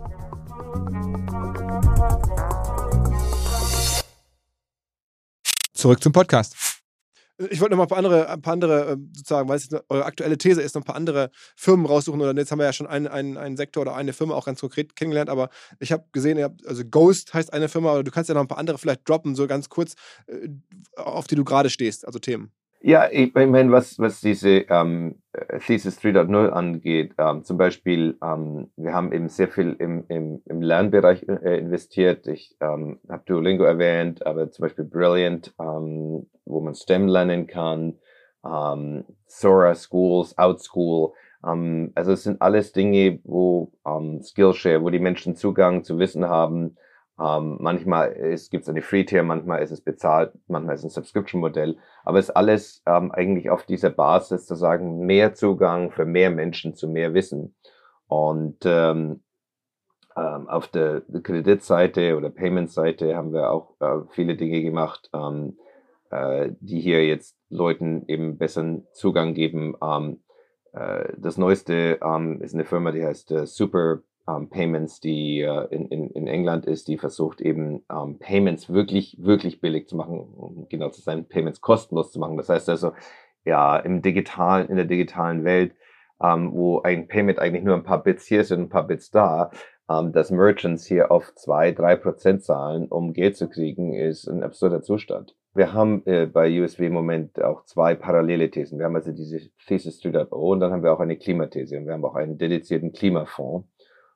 Zurück zum Podcast. Ich wollte noch mal ein paar andere, ein paar andere sozusagen, weil es jetzt eure aktuelle These ist, noch ein paar andere Firmen raussuchen. Oder jetzt haben wir ja schon einen, einen, einen Sektor oder eine Firma auch ganz konkret kennengelernt. Aber ich habe gesehen, ihr habt, also Ghost heißt eine Firma, aber du kannst ja noch ein paar andere vielleicht droppen, so ganz kurz, auf die du gerade stehst, also Themen. Ja, ich meine, was, was diese ähm, Thesis drei Punkt null angeht, ähm, zum Beispiel, ähm, wir haben eben sehr viel im, im, im Lernbereich äh, investiert. Ich ähm, habe Duolingo erwähnt, aber zum Beispiel Brilliant, ähm, wo man STEM lernen kann, ähm, Sora Schools, Outschool. Ähm, also es sind alles Dinge, wo ähm, Skillshare, wo die Menschen Zugang zu Wissen haben. Um, manchmal gibt es eine Free-Tier, manchmal ist es bezahlt, manchmal ist es ein Subscription-Modell. Aber es ist alles ähm, eigentlich auf dieser Basis zu sagen, mehr Zugang für mehr Menschen zu mehr Wissen. Und ähm, ähm, auf der Kreditseite oder Payment-Seite haben wir auch äh, viele Dinge gemacht, ähm, äh, die hier jetzt Leuten eben besseren Zugang geben. Ähm, äh, das Neueste ähm, ist eine Firma, die heißt äh, Super Um, Payments, die uh, in, in, in England ist, die versucht eben um, Payments wirklich, wirklich billig zu machen, um genau zu sein, Payments kostenlos zu machen. Das heißt also, ja, im digitalen, in der digitalen Welt, um, wo ein Payment eigentlich nur ein paar Bits hier sind, ein paar Bits da, um, dass Merchants hier auf zwei, drei Prozent zahlen, um Geld zu kriegen, ist ein absurder Zustand. Wir haben äh, bei U S W im Moment auch zwei parallele Thesen. Wir haben also diese Thesis drei Punkt null und dann haben wir auch eine Klimathese und wir haben auch einen dedizierten Klimafonds.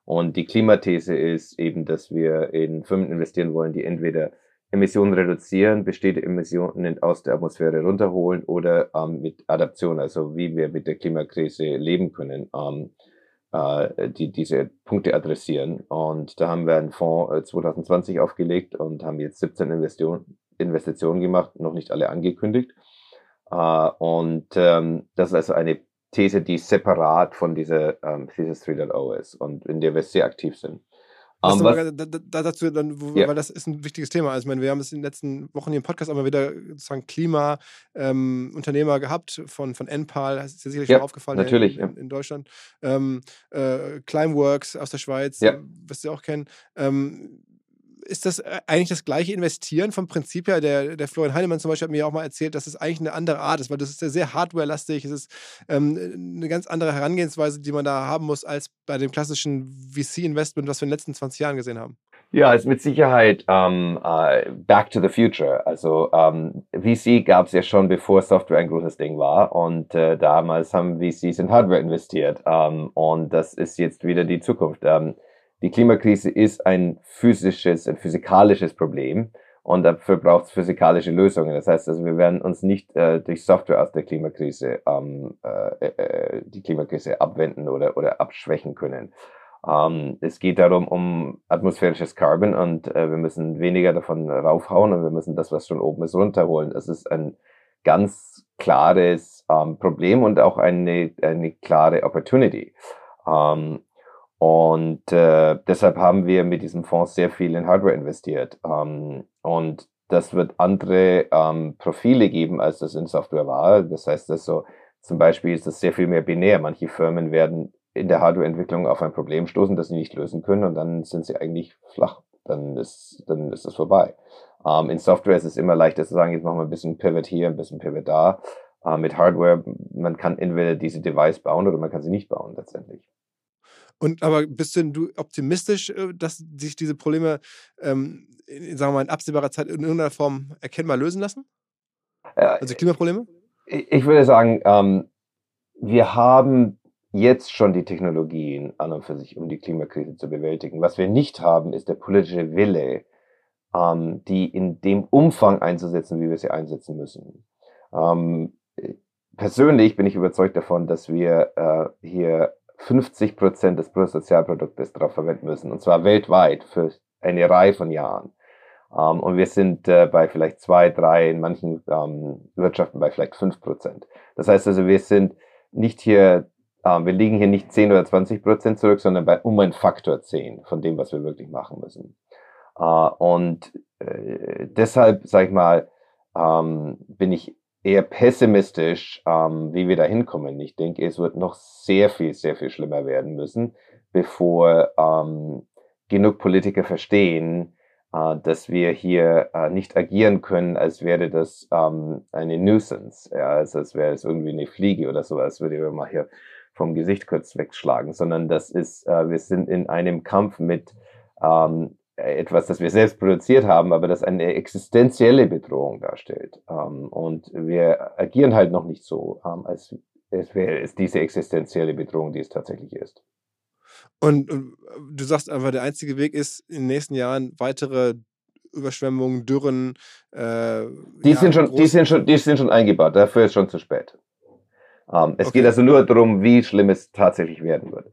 Und die Klimathese ist eben, dass wir in Firmen investieren wollen, die entweder Emissionen reduzieren, bestehende Emissionen aus der Atmosphäre runterholen oder ähm, mit Adaption, also wie wir mit der Klimakrise leben können, ähm, äh, die diese Punkte adressieren. Und da haben wir einen Fonds äh, zwanzig zwanzig aufgelegt und haben jetzt siebzehn Investitionen, Investitionen gemacht, noch nicht alle angekündigt. Uh, und ähm, das ist also eine These, die separat von dieser ähm, Thesis drei Punkt null ist und in der wir sehr aktiv sind. Um, was, da, da, dazu dann, wo, ja. weil das ist ein wichtiges Thema. Also ich meine, wir haben es in den letzten Wochen hier im Podcast immer wieder sozusagen Klima-Unternehmer ähm, gehabt von, von N P A L, das ist dir sicherlich ja, schon aufgefallen natürlich, in, in, ja. in Deutschland. Ähm, äh, Climeworks aus der Schweiz, ja. wirst du auch kennen. Ähm, Ist das eigentlich das gleiche Investieren vom Prinzip her? Der, der Florian Heinemann zum Beispiel hat mir auch mal erzählt, dass es eigentlich eine andere Art ist, weil das ist ja sehr hardware-lastig, es ist ähm, eine ganz andere Herangehensweise, die man da haben muss, als bei dem klassischen V C-Investment, was wir in den letzten zwanzig Jahren gesehen haben. Ja, ist mit Sicherheit um, uh, back to the future. Also um, V C gab es ja schon, bevor Software ein großes Ding war und uh, damals haben V Cs in Hardware investiert um, und das ist jetzt wieder die Zukunft. Um, Die Klimakrise ist ein physisches, ein physikalisches Problem und dafür braucht es physikalische Lösungen. Das heißt also, wir werden uns nicht äh, durch Software aus der Klimakrise ähm, äh, äh, die Klimakrise abwenden oder, oder abschwächen können. Ähm, es geht darum, um atmosphärisches Carbon und äh, wir müssen weniger davon raufhauen und wir müssen das, was schon oben ist, runterholen. Das ist ein ganz klares ähm, Problem und auch eine, eine klare Opportunity. Ähm, Und äh, deshalb haben wir mit diesem Fonds sehr viel in Hardware investiert. Ähm, und das wird andere ähm, Profile geben, als das in Software war. Das heißt, dass so, zum Beispiel ist das sehr viel mehr binär. Manche Firmen werden in der Hardwareentwicklung auf ein Problem stoßen, das sie nicht lösen können, und dann sind sie eigentlich flach. Dann ist, dann ist das vorbei. Ähm, in Software ist es immer leichter zu sagen, jetzt machen wir ein bisschen Pivot hier, ein bisschen Pivot da. Äh, mit Hardware, man kann entweder diese Device bauen oder man kann sie nicht bauen letztendlich. Und aber bist denn du optimistisch, dass sich diese Probleme, ähm, in, sagen wir mal, in absehbarer Zeit in irgendeiner Form erkennbar lösen lassen? Ja, also Klimaprobleme? Ich würde sagen, ähm, wir haben jetzt schon die Technologien an und für sich, um die Klimakrise zu bewältigen. Was wir nicht haben, ist der politische Wille, ähm, die in dem Umfang einzusetzen, wie wir sie einsetzen müssen. Ähm, persönlich bin ich überzeugt davon, dass wir äh, hier fünfzig Prozent des Bruttosozialproduktes darauf verwenden müssen, und zwar weltweit für eine Reihe von Jahren. Um, und wir sind äh, bei vielleicht zwei, drei, in manchen ähm, Wirtschaften bei vielleicht fünf Prozent. Das heißt also, wir sind nicht hier, äh, wir liegen hier nicht zehn oder zwanzig Prozent zurück, sondern bei um ein Faktor zehn von dem, was wir wirklich machen müssen. Uh, und äh, deshalb, sag ich mal, ähm, bin ich eher pessimistisch, ähm, wie wir da hinkommen. Ich denke, es wird noch sehr viel, sehr viel schlimmer werden müssen, bevor ähm, genug Politiker verstehen, äh, dass wir hier äh, nicht agieren können, als wäre das ähm, eine Nuisance, ja, also als wäre es irgendwie eine Fliege oder so, als würde wir mal hier vom Gesicht kurz wegschlagen, sondern das ist, äh, wir sind in einem Kampf mit ähm, etwas, das wir selbst produziert haben, aber das eine existenzielle Bedrohung darstellt. Um, und wir agieren halt noch nicht so, um, als es wäre es diese existenzielle Bedrohung, die es tatsächlich ist. Und, und du sagst einfach, der einzige Weg ist, in den nächsten Jahren weitere Überschwemmungen, Dürren. Äh, die, ja, sind schon, die, sind schon, die sind schon eingebaut, dafür ist schon zu spät. Um, es okay. geht also nur darum, wie schlimm es tatsächlich werden wird.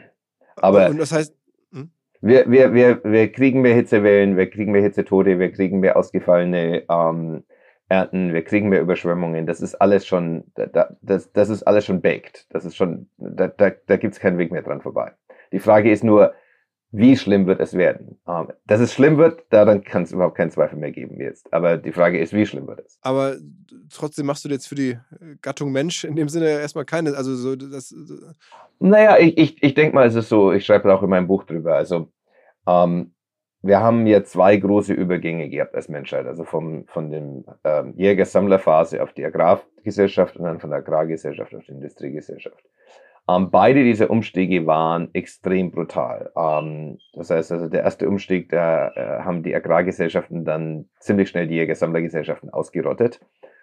Aber und das heißt, Wir, wir, wir, wir kriegen mehr Hitzewellen, wir kriegen mehr Hitzetote, wir kriegen mehr ausgefallene ähm, Ernten, wir kriegen mehr Überschwemmungen. Das ist alles schon, da, das, das ist alles schon baked. Das ist schon, da, da, da gibt es keinen Weg mehr dran vorbei. Die Frage ist nur, wie schlimm wird es werden? Ähm, dass es schlimm wird, daran kann es überhaupt keinen Zweifel mehr geben jetzt. Aber die Frage ist, wie schlimm wird es? Aber trotzdem machst du jetzt für die Gattung Mensch in dem Sinne erstmal keine, also so das. Naja, ich, ich, ich denke mal, es ist so, ich schreibe auch in meinem Buch drüber, also ähm, wir haben ja zwei große Übergänge gehabt als Menschheit, also vom, von dem ähm, Jäger-Sammler-Phase auf die Agrargesellschaft und dann von der Agrargesellschaft auf die Industriegesellschaft. Ähm, beide dieser Umstiege waren extrem brutal. Ähm, das heißt also, der erste Umstieg, da äh, haben die Agrargesellschaften dann ziemlich schnell die Jäger-Sammler-Gesellschaften ausgerottet.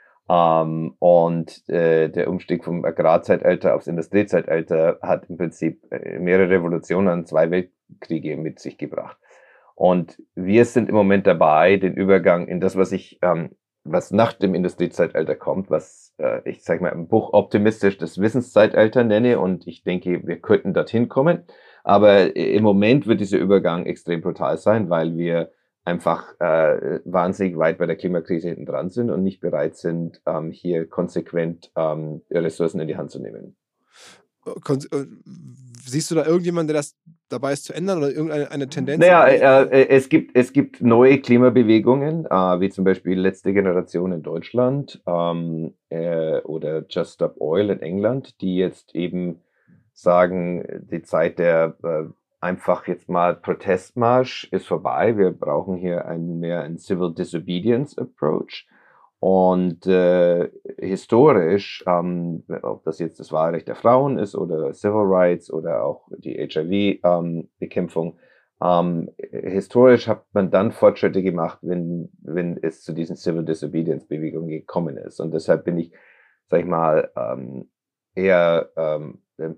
Um, und äh, der Umstieg vom Agrarzeitalter aufs Industriezeitalter hat im Prinzip äh, mehrere Revolutionen an zwei Welt Kriege mit sich gebracht. Und wir sind im Moment dabei, den Übergang in das, was ich, ähm, was nach dem Industriezeitalter kommt, was äh, ich sage mal im Buch optimistisch das Wissenszeitalter nenne, und ich denke, wir könnten dorthin kommen. Aber im Moment wird dieser Übergang extrem brutal sein, weil wir einfach äh, wahnsinnig weit bei der Klimakrise hinten dran sind und nicht bereit sind, ähm, hier konsequent ähm, Ressourcen in die Hand zu nehmen. Kon- äh, Siehst du da irgendjemanden, der das dabei ist zu ändern, oder irgendeine eine Tendenz? Naja, äh, äh, es gibt, es gibt neue Klimabewegungen, äh, wie zum Beispiel Letzte Generation in Deutschland ähm, äh, oder Just Stop Oil in England, die jetzt eben sagen, die Zeit der äh, einfach jetzt mal Protestmarsch ist vorbei. Wir brauchen hier einen mehr einen Civil Disobedience Approach. Und äh, historisch, ähm, ob das jetzt das Wahlrecht der Frauen ist oder Civil Rights oder auch die H I V-Bekämpfung, ähm, ähm, historisch hat man dann Fortschritte gemacht, wenn, wenn es zu diesen Civil Disobedience-Bewegungen gekommen ist. Und deshalb bin ich, sag ich mal, ähm, eher ähm, ein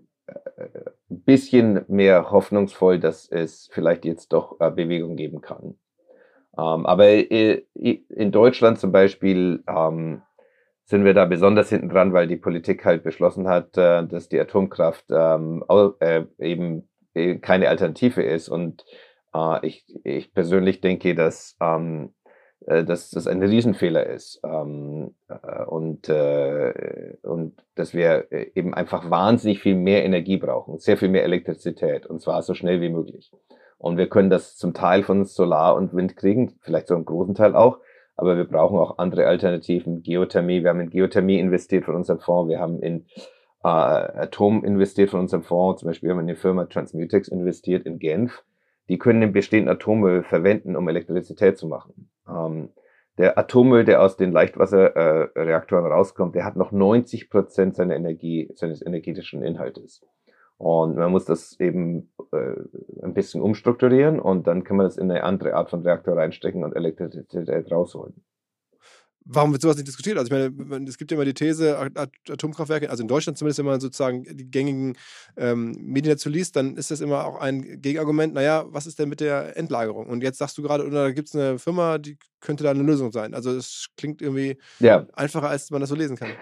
bisschen mehr hoffnungsvoll, dass es vielleicht jetzt doch äh, Bewegung geben kann. Um, aber äh, in Deutschland zum Beispiel ähm, sind wir da besonders hinten dran, weil die Politik halt beschlossen hat, äh, dass die Atomkraft ähm, äh, eben äh, keine Alternative ist. Und äh, ich, ich persönlich denke, dass, ähm, äh, dass das ein Riesenfehler ist. Ähm, äh, und, äh, und dass wir eben einfach wahnsinnig viel mehr Energie brauchen, sehr viel mehr Elektrizität, und zwar so schnell wie möglich. Und wir können das zum Teil von Solar und Wind kriegen, vielleicht so einen großen Teil auch, aber wir brauchen auch andere Alternativen, Geothermie. Wir haben in Geothermie investiert von unserem Fonds, wir haben in äh, Atom investiert von unserem Fonds, zum Beispiel haben wir in die Firma Transmutex investiert in Genf. Die können den bestehenden Atommüll verwenden, um Elektrizität zu machen. Ähm, der Atommüll, der aus den Leichtwasserreaktoren äh, rauskommt, der hat noch neunzig Prozent seiner Energie, seines energetischen Inhaltes. Und man muss das eben äh, ein bisschen umstrukturieren, und dann kann man das in eine andere Art von Reaktor reinstecken und Elektrizität rausholen. Warum wird sowas nicht diskutiert? Also ich meine, es gibt ja immer die These, Atomkraftwerke, also in Deutschland zumindest, wenn man sozusagen die gängigen ähm, Medien dazu liest, dann ist das immer auch ein Gegenargument, naja, was ist denn mit der Endlagerung? Und jetzt sagst du gerade, oder da gibt es eine Firma, die könnte da eine Lösung sein. Also es klingt irgendwie ja. einfacher, als man das so lesen kann.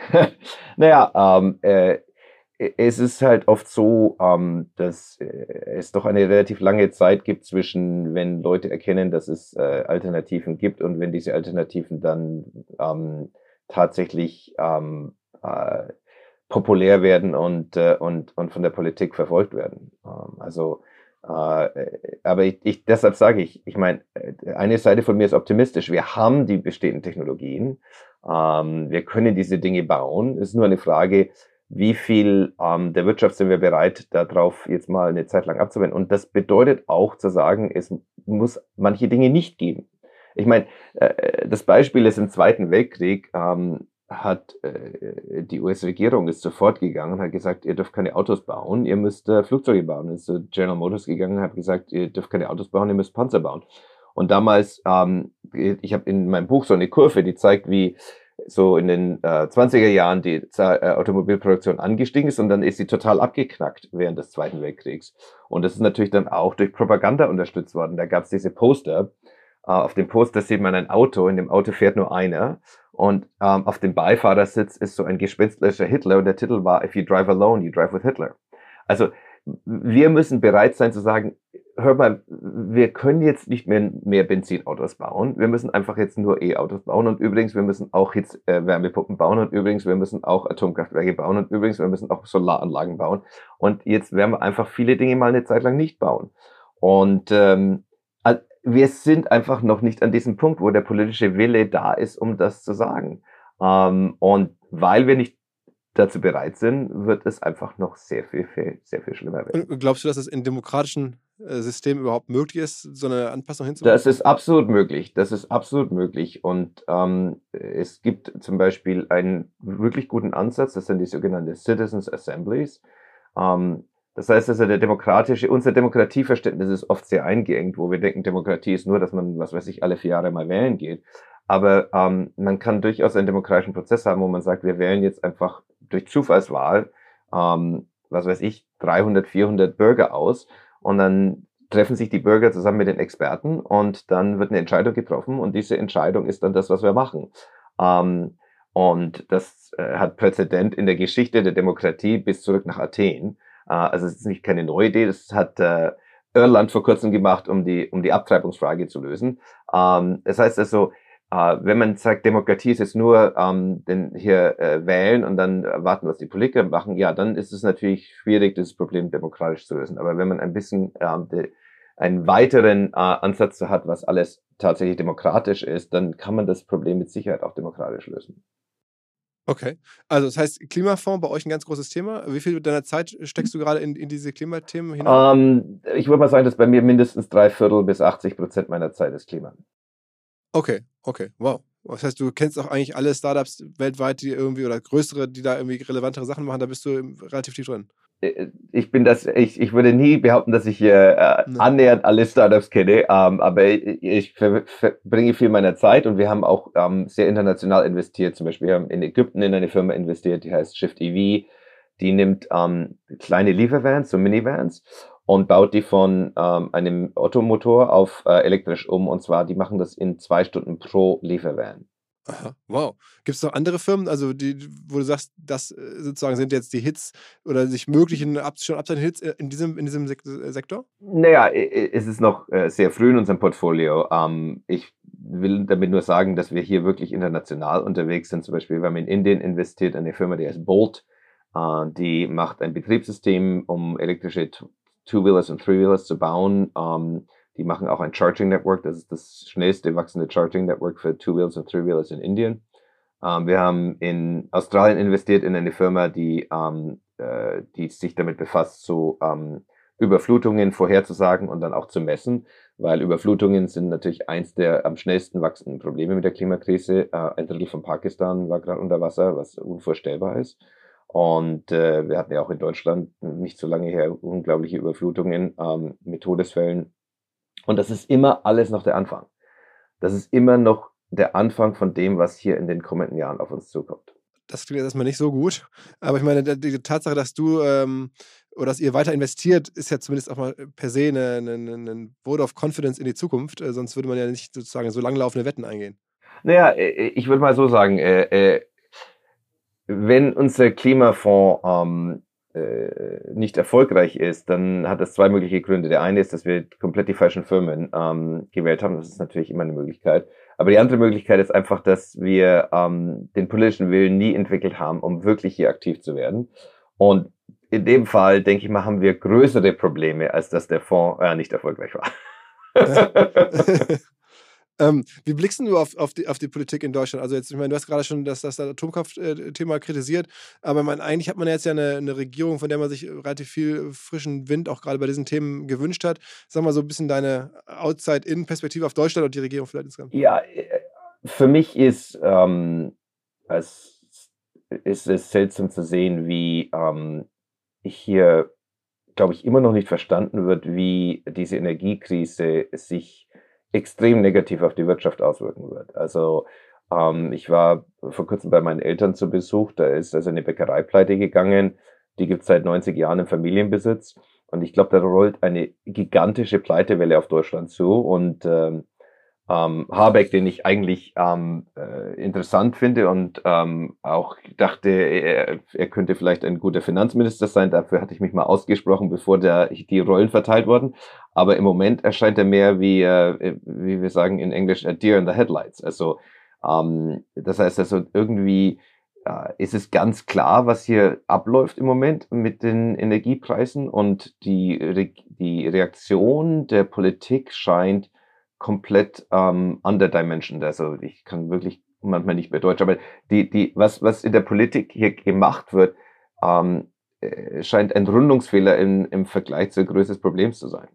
naja, ähm, äh, es ist halt oft so, ähm, dass äh, es doch eine relativ lange Zeit gibt zwischen, wenn Leute erkennen, dass es äh, Alternativen gibt, und wenn diese Alternativen dann ähm, tatsächlich ähm, äh, populär werden und, äh, und, und von der Politik verfolgt werden. Ähm, also, äh, aber ich, ich, deshalb sage ich, ich meine, eine Seite von mir ist optimistisch. Wir haben die bestehenden Technologien. Ähm, wir können diese Dinge bauen. Es ist nur eine Frage, wie viel ähm, der Wirtschaft sind wir bereit, darauf jetzt mal eine Zeit lang abzuwenden. Und das bedeutet auch zu sagen, es muss manche Dinge nicht geben. Ich meine, äh, das Beispiel ist im Zweiten Weltkrieg, ähm, hat äh, die U S-Regierung ist sofort gegangen und hat gesagt, ihr dürft keine Autos bauen, ihr müsst äh, Flugzeuge bauen. Ist zu General Motors gegangen und hat gesagt, ihr dürft keine Autos bauen, ihr müsst Panzer bauen. Und damals, ähm, ich habe in meinem Buch so eine Kurve, die zeigt, wie so in den äh, zwanziger Jahren die äh, Automobilproduktion angestiegen ist, und dann ist sie total abgeknackt während des Zweiten Weltkriegs. Und das ist natürlich dann auch durch Propaganda unterstützt worden. Da gab es diese Poster. Äh, auf dem Poster sieht man ein Auto, in dem Auto fährt nur einer. Und ähm, auf dem Beifahrersitz ist so ein gespenstlicher Hitler, und der Titel war If you drive alone, you drive with Hitler. Also wir müssen bereit sein zu sagen, hör mal, wir können jetzt nicht mehr, mehr Benzinautos bauen. Wir müssen einfach jetzt nur E-Autos bauen. Und übrigens, wir müssen auch jetzt äh, Wärmepumpen bauen. Und übrigens, wir müssen auch Atomkraftwerke bauen. Und übrigens, wir müssen auch Solaranlagen bauen. Und jetzt werden wir einfach viele Dinge mal eine Zeit lang nicht bauen. Und ähm, wir sind einfach noch nicht an diesem Punkt, wo der politische Wille da ist, um das zu sagen. Ähm, und weil wir nicht dazu bereit sind, wird es einfach noch sehr viel, viel, sehr viel schlimmer werden. Und glaubst du, dass es in demokratischen äh, Systemen überhaupt möglich ist, so eine Anpassung hinzubekommen? Das ist absolut möglich. Das ist absolut möglich. Und ähm, es gibt zum Beispiel einen wirklich guten Ansatz, das sind die sogenannten Citizens Assemblies. Ähm, das heißt, also der demokratische, unser Demokratieverständnis ist oft sehr eingeengt, wo wir denken, Demokratie ist nur, dass man, was weiß ich, alle vier Jahre mal wählen geht. Aber ähm, man kann durchaus einen demokratischen Prozess haben, wo man sagt, wir wählen jetzt einfach durch Zufallswahl, ähm, was weiß ich, dreihundert, vierhundert Bürger aus, und dann treffen sich die Bürger zusammen mit den Experten und dann wird eine Entscheidung getroffen und diese Entscheidung ist dann das, was wir machen. Ähm, und das äh, hat Präzedent in der Geschichte der Demokratie bis zurück nach Athen. Äh, also es ist nicht keine neue Idee, das hat äh, Irland vor kurzem gemacht, um die, um die Abtreibungsfrage zu lösen. Ähm, das heißt also, äh, wenn man sagt, Demokratie ist jetzt nur ähm, den hier äh, wählen und dann warten, was die Politiker machen, ja, dann ist es natürlich schwierig, das Problem demokratisch zu lösen. Aber wenn man ein bisschen ähm, de, einen weiteren äh, Ansatz hat, was alles tatsächlich demokratisch ist, dann kann man das Problem mit Sicherheit auch demokratisch lösen. Okay, also das heißt, Klimafonds bei euch ein ganz großes Thema. Wie viel deiner Zeit steckst du gerade in, in diese Klimathemen hinein? Ähm, ich würde mal sagen, dass bei mir mindestens drei Viertel bis achtzig Prozent meiner Zeit ist Klima. Okay, okay, wow. Das heißt, du kennst auch eigentlich alle Startups weltweit, die irgendwie, oder größere, die da irgendwie relevantere Sachen machen, da bist du relativ tief drin. Ich bin das, ich, ich würde nie behaupten, dass ich äh, nee. annähernd alle Startups kenne, ähm, aber ich, ich verbringe viel meiner Zeit und wir haben auch ähm, sehr international investiert. Zum Beispiel, wir haben in Ägypten in eine Firma investiert, die heißt Shift E V. Die nimmt ähm, kleine Liefervans, so Minivans, und baut die von ähm, einem Ottomotor auf äh, elektrisch um. Und zwar, die machen das in zwei Stunden pro Liefervan. Aha, wow. Gibt es noch andere Firmen, also die, wo du sagst, das sozusagen sind jetzt die Hits oder sich möglichen schon abseitigen Hits in diesem, in diesem Sektor? Naja, es ist noch sehr früh in unserem Portfolio. Ich will damit nur sagen, dass wir hier wirklich international unterwegs sind. Zum Beispiel, wir haben in Indien investiert in eine Firma, die heißt Bolt. Die macht ein Betriebssystem, um elektrische Two-Wheelers und Three-Wheelers zu bauen. Die machen auch ein Charging Network. Das ist das schnellste wachsende Charging Network für Two-Wheels und Three-Wheelers in Indien. Ähm, wir haben in Australien investiert in eine Firma, die, ähm, äh, die sich damit befasst, so ähm, Überflutungen vorherzusagen und dann auch zu messen, weil Überflutungen sind natürlich eins der am schnellsten wachsenden Probleme mit der Klimakrise. Äh, ein Drittel von Pakistan war gerade unter Wasser, was unvorstellbar ist. Und äh, wir hatten ja auch in Deutschland nicht so lange her unglaubliche Überflutungen ähm, mit Todesfällen. Und das ist immer alles noch der Anfang. Das ist immer noch der Anfang von dem, was hier in den kommenden Jahren auf uns zukommt. Das klingt erstmal nicht so gut. Aber ich meine, die Tatsache, dass du ähm, oder dass ihr weiter investiert, ist ja zumindest auch mal per se eine, eine, eine Vote of Confidence in die Zukunft. Äh, sonst würde man ja nicht sozusagen so langlaufende Wetten eingehen. Naja, ich würde mal so sagen, äh, äh, wenn unser Klimafonds ähm, äh, nicht erfolgreich ist, dann hat das zwei mögliche Gründe. Der eine ist, dass wir komplett die falschen Firmen ähm, gewählt haben. Das ist natürlich immer eine Möglichkeit. Aber die andere Möglichkeit ist einfach, dass wir ähm, den politischen Willen nie entwickelt haben, um wirklich hier aktiv zu werden. Und in dem Fall, denke ich mal, haben wir größere Probleme, als dass der Fonds äh, nicht erfolgreich war. Ähm, wie blickst du auf, auf, die, auf die Politik in Deutschland? Also jetzt, ich meine, du hast gerade schon das, das Atomkraftthema kritisiert, aber man, eigentlich hat man jetzt ja eine, eine Regierung, von der man sich relativ viel frischen Wind auch gerade bei diesen Themen gewünscht hat. Sag mal so ein bisschen deine Outside-In-Perspektive auf Deutschland und die Regierung vielleicht insgesamt. Ja, für mich ist, ähm, es, ist es seltsam zu sehen, wie ähm, hier, glaube ich, immer noch nicht verstanden wird, wie diese Energiekrise sich extrem negativ auf die Wirtschaft auswirken wird. Also ähm, ich war vor kurzem bei meinen Eltern zu Besuch, da ist also eine Bäckerei pleite gegangen, die gibt es seit neunzig Jahren im Familienbesitz und ich glaube, da rollt eine gigantische Pleitewelle auf Deutschland zu und ähm, ähm, Habeck, den ich eigentlich ähm, äh, interessant finde und ähm, auch dachte, er, er könnte vielleicht ein guter Finanzminister sein. Dafür hatte ich mich mal ausgesprochen, bevor der, die Rollen verteilt wurden. Aber im Moment erscheint er mehr wie, äh, wie wir sagen in Englisch, a deer in the headlights. Also ähm, das heißt also irgendwie äh, ist es ganz klar, was hier abläuft im Moment mit den Energiepreisen und die, Re- die Reaktion der Politik scheint komplett ähm, underdimensioned. Also ich kann wirklich manchmal nicht mehr Deutsch, aber die, die, was, was in der Politik hier gemacht wird, ähm, äh, scheint ein Rundungsfehler in, im Vergleich zur Größe des Problems zu sein.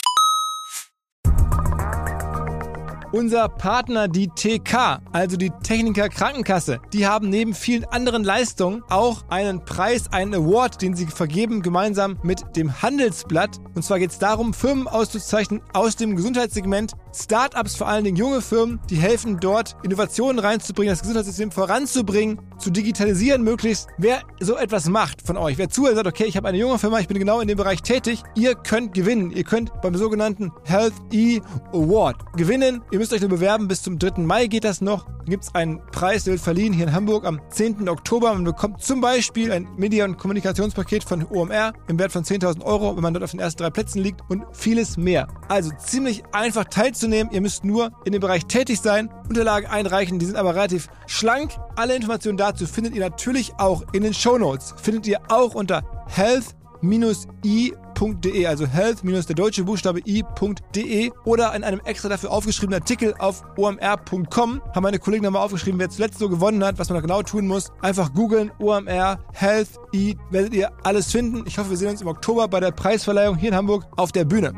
Unser Partner, die T K, also die Techniker Krankenkasse, die haben neben vielen anderen Leistungen auch einen Preis, einen Award, den sie vergeben, gemeinsam mit dem Handelsblatt. Und zwar geht es darum, Firmen auszuzeichnen aus dem Gesundheitssegment, Startups, vor allen Dingen junge Firmen, die helfen dort, Innovationen reinzubringen, das Gesundheitssystem voranzubringen, zu digitalisieren möglichst. Wer so etwas macht von euch, wer zuhört und sagt, okay, ich habe eine junge Firma, ich bin genau in dem Bereich tätig, ihr könnt gewinnen. Ihr könnt beim sogenannten Health E Award gewinnen. Ihr müsst euch nur bewerben, bis zum dritten Mai geht das noch. Da gibt es einen Preis, der wird verliehen hier in Hamburg am zehnten Oktober. Man bekommt zum Beispiel ein Media- und Kommunikationspaket von O M R im Wert von zehntausend Euro, wenn man dort auf den ersten drei Plätzen liegt und vieles mehr. Also ziemlich einfach teilzunehmen. Ihr müsst nur in dem Bereich tätig sein, Unterlagen einreichen, die sind aber relativ schlank. Alle Informationen dazu findet ihr natürlich auch in den Shownotes. Findet ihr auch unter health i punkt de, also health der deutsche Buchstabe i punkt de oder in einem extra dafür aufgeschriebenen Artikel auf o m r punkt com haben meine Kollegen nochmal aufgeschrieben, wer zuletzt so gewonnen hat, was man da genau tun muss. Einfach googeln, O M R, Health E, werdet ihr alles finden. Ich hoffe, wir sehen uns im Oktober bei der Preisverleihung hier in Hamburg auf der Bühne.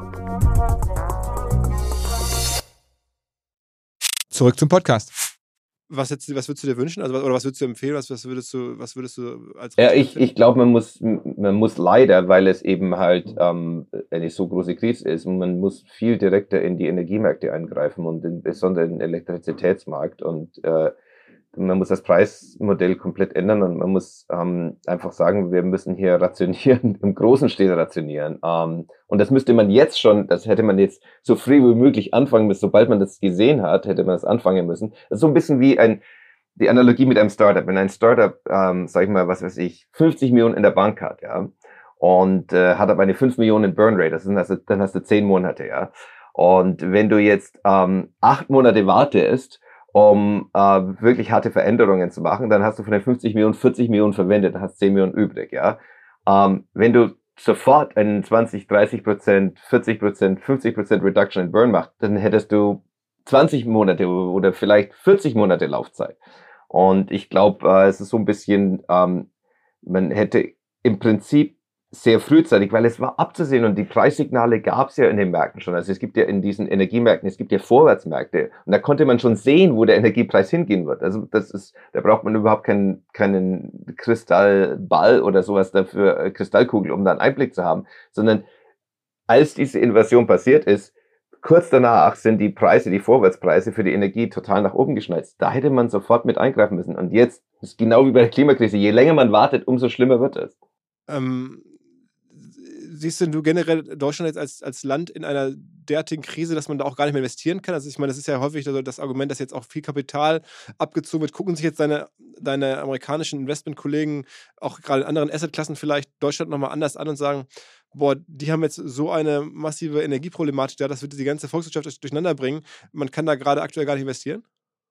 Zurück zum Podcast. Was, jetzt, was würdest du dir wünschen? Also, oder was würdest du empfehlen? Was, was, würdest, du, was würdest du als Ja, ich, ich glaube, man muss, man muss leider, weil es eben halt ähm, eine so große Krise ist, man muss viel direkter in die Energiemärkte eingreifen und in, besonders in den Elektrizitätsmarkt. Und äh, man muss das Preismodell komplett ändern und man muss ähm, einfach sagen, wir müssen hier rationieren, im großen Stil rationieren. Ähm, und das müsste man jetzt schon, das hätte man jetzt so früh wie möglich anfangen müssen. Sobald man das gesehen hat, hätte man das anfangen müssen. Das ist so ein bisschen wie ein, die Analogie mit einem Startup. Wenn ein Startup, ähm, sag ich mal, was weiß ich, fünfzig Millionen in der Bank hat, ja, und äh, hat aber eine fünf Millionen Burn Rate, das sind also, dann hast du zehn Monate, ja. Und wenn du jetzt ähm, acht Monate wartest, um äh, wirklich harte Veränderungen zu machen, dann hast du von den fünfzig Millionen vierzig Millionen verwendet, dann hast zehn Millionen übrig, ja. Ähm, wenn du sofort einen zwanzig, dreißig Prozent, vierzig Prozent, fünfzig Prozent Reduction in Burn machst, dann hättest du zwanzig Monate oder vielleicht vierzig Monate Laufzeit. Und ich glaube, äh, es ist so ein bisschen, ähm, man hätte im Prinzip sehr frühzeitig, weil es war abzusehen und die Preissignale gab es ja in den Märkten schon. Also es gibt ja in diesen Energiemärkten, es gibt ja Vorwärtsmärkte und da konnte man schon sehen, wo der Energiepreis hingehen wird. Also das ist, da braucht man überhaupt keinen, keinen Kristallball oder sowas dafür, äh, Kristallkugel, um da einen Einblick zu haben, sondern als diese Invasion passiert ist, kurz danach sind die Preise, die Vorwärtspreise für die Energie total nach oben geschnalzt. Da hätte man sofort mit eingreifen müssen. Und jetzt ist genau wie bei der Klimakrise, je länger man wartet, umso schlimmer wird es. Ähm, siehst du generell Deutschland jetzt als, als Land in einer derartigen Krise, dass man da auch gar nicht mehr investieren kann? Also ich meine, das ist ja häufig das Argument, dass jetzt auch viel Kapital abgezogen wird. Gucken sich jetzt deine, deine amerikanischen Investmentkollegen auch gerade in anderen Assetklassen vielleicht Deutschland nochmal anders an und sagen, boah, die haben jetzt so eine massive Energieproblematik da, das wird die ganze Volkswirtschaft durcheinander bringen. Man kann da gerade aktuell gar nicht investieren?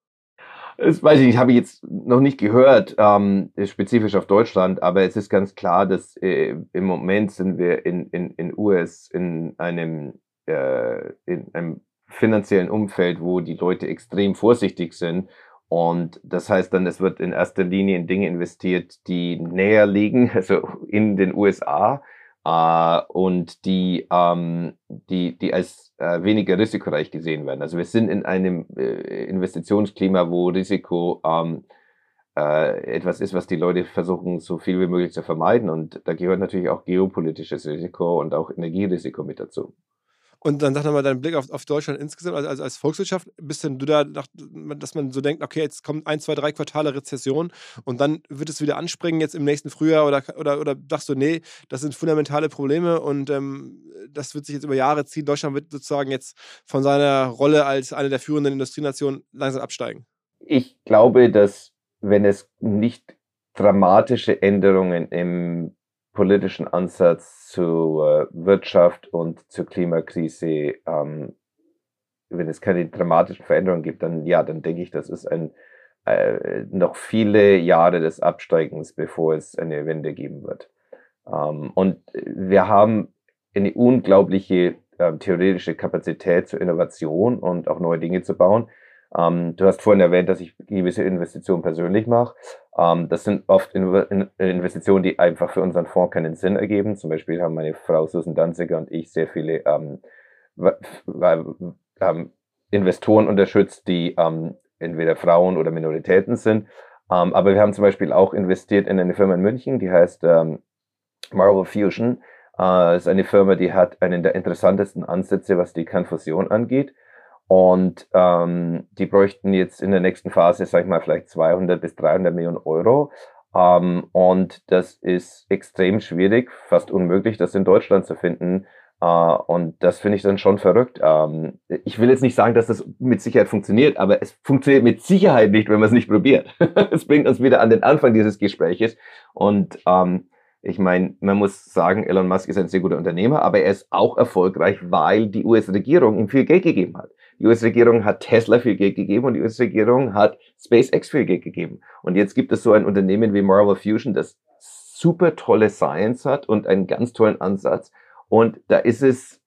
Das weiß ich nicht, habe ich jetzt noch nicht gehört, ähm, spezifisch auf Deutschland, aber es ist ganz klar, dass äh, im Moment sind wir in in in U S in einem äh, in einem finanziellen Umfeld, wo die Leute extrem vorsichtig sind und das heißt dann, es wird in erster Linie in Dinge investiert, die näher liegen, also in den U S A. Uh, und die, ähm, die, die als äh, weniger risikoreich gesehen werden. Also wir sind in einem äh, Investitionsklima, wo Risiko ähm, äh, etwas ist, was die Leute versuchen, so viel wie möglich zu vermeiden. Und da gehört natürlich auch geopolitisches Risiko und auch Energierisiko mit dazu. Und dann sag nochmal deinen Blick auf, auf Deutschland insgesamt, also, also als Volkswirtschaft, bist denn du da, dass man so denkt, okay, jetzt kommt ein, zwei, drei Quartale Rezession und dann wird es wieder anspringen jetzt im nächsten Frühjahr oder, oder, oder sagst du, nee, das sind fundamentale Probleme und ähm, das wird sich jetzt über Jahre ziehen. Deutschland wird sozusagen jetzt von seiner Rolle als eine der führenden Industrienationen langsam absteigen? Ich glaube, dass wenn es nicht dramatische Änderungen im politischen Ansatz zur Wirtschaft und zur Klimakrise, ähm, wenn es keine dramatischen Veränderungen gibt, dann ja, dann denke ich, das ist ein äh, noch viele Jahre des Absteigens, bevor es eine Wende geben wird. Ähm, und wir haben eine unglaubliche äh, theoretische Kapazität zur Innovation und auch neue Dinge zu bauen. Um, du hast vorhin erwähnt, dass ich gewisse Investitionen persönlich mache. Um, das sind oft in, in, Investitionen, die einfach für unseren Fonds keinen Sinn ergeben. Zum Beispiel haben meine Frau Susan Danziger und ich sehr viele um, um, Investoren unterstützt, die um, entweder Frauen oder Minoritäten sind. Um, aber wir haben zum Beispiel auch investiert in eine Firma in München, die heißt um, Marvel Fusion. Uh, das ist eine Firma, die hat einen der interessantesten Ansätze, was die Kernfusion angeht. Und ähm, die bräuchten jetzt in der nächsten Phase, sag ich mal, vielleicht zweihundert bis dreihundert Millionen Euro. Ähm, und das ist extrem schwierig, fast unmöglich, das in Deutschland zu finden. Uh, und das finde ich dann schon verrückt. Um, ich will jetzt nicht sagen, dass das mit Sicherheit funktioniert, aber es funktioniert mit Sicherheit nicht, wenn man es nicht probiert. Es bringt uns wieder an den Anfang dieses Gespräches. Und um, ich meine, man muss sagen, Elon Musk ist ein sehr guter Unternehmer, aber er ist auch erfolgreich, weil die U S-Regierung ihm viel Geld gegeben hat. Die U S-Regierung hat Tesla viel Geld gegeben und die U S-Regierung hat SpaceX viel Geld gegeben. Und jetzt gibt es so ein Unternehmen wie Marvel Fusion, das super tolle Science hat und einen ganz tollen Ansatz. Und da ist es,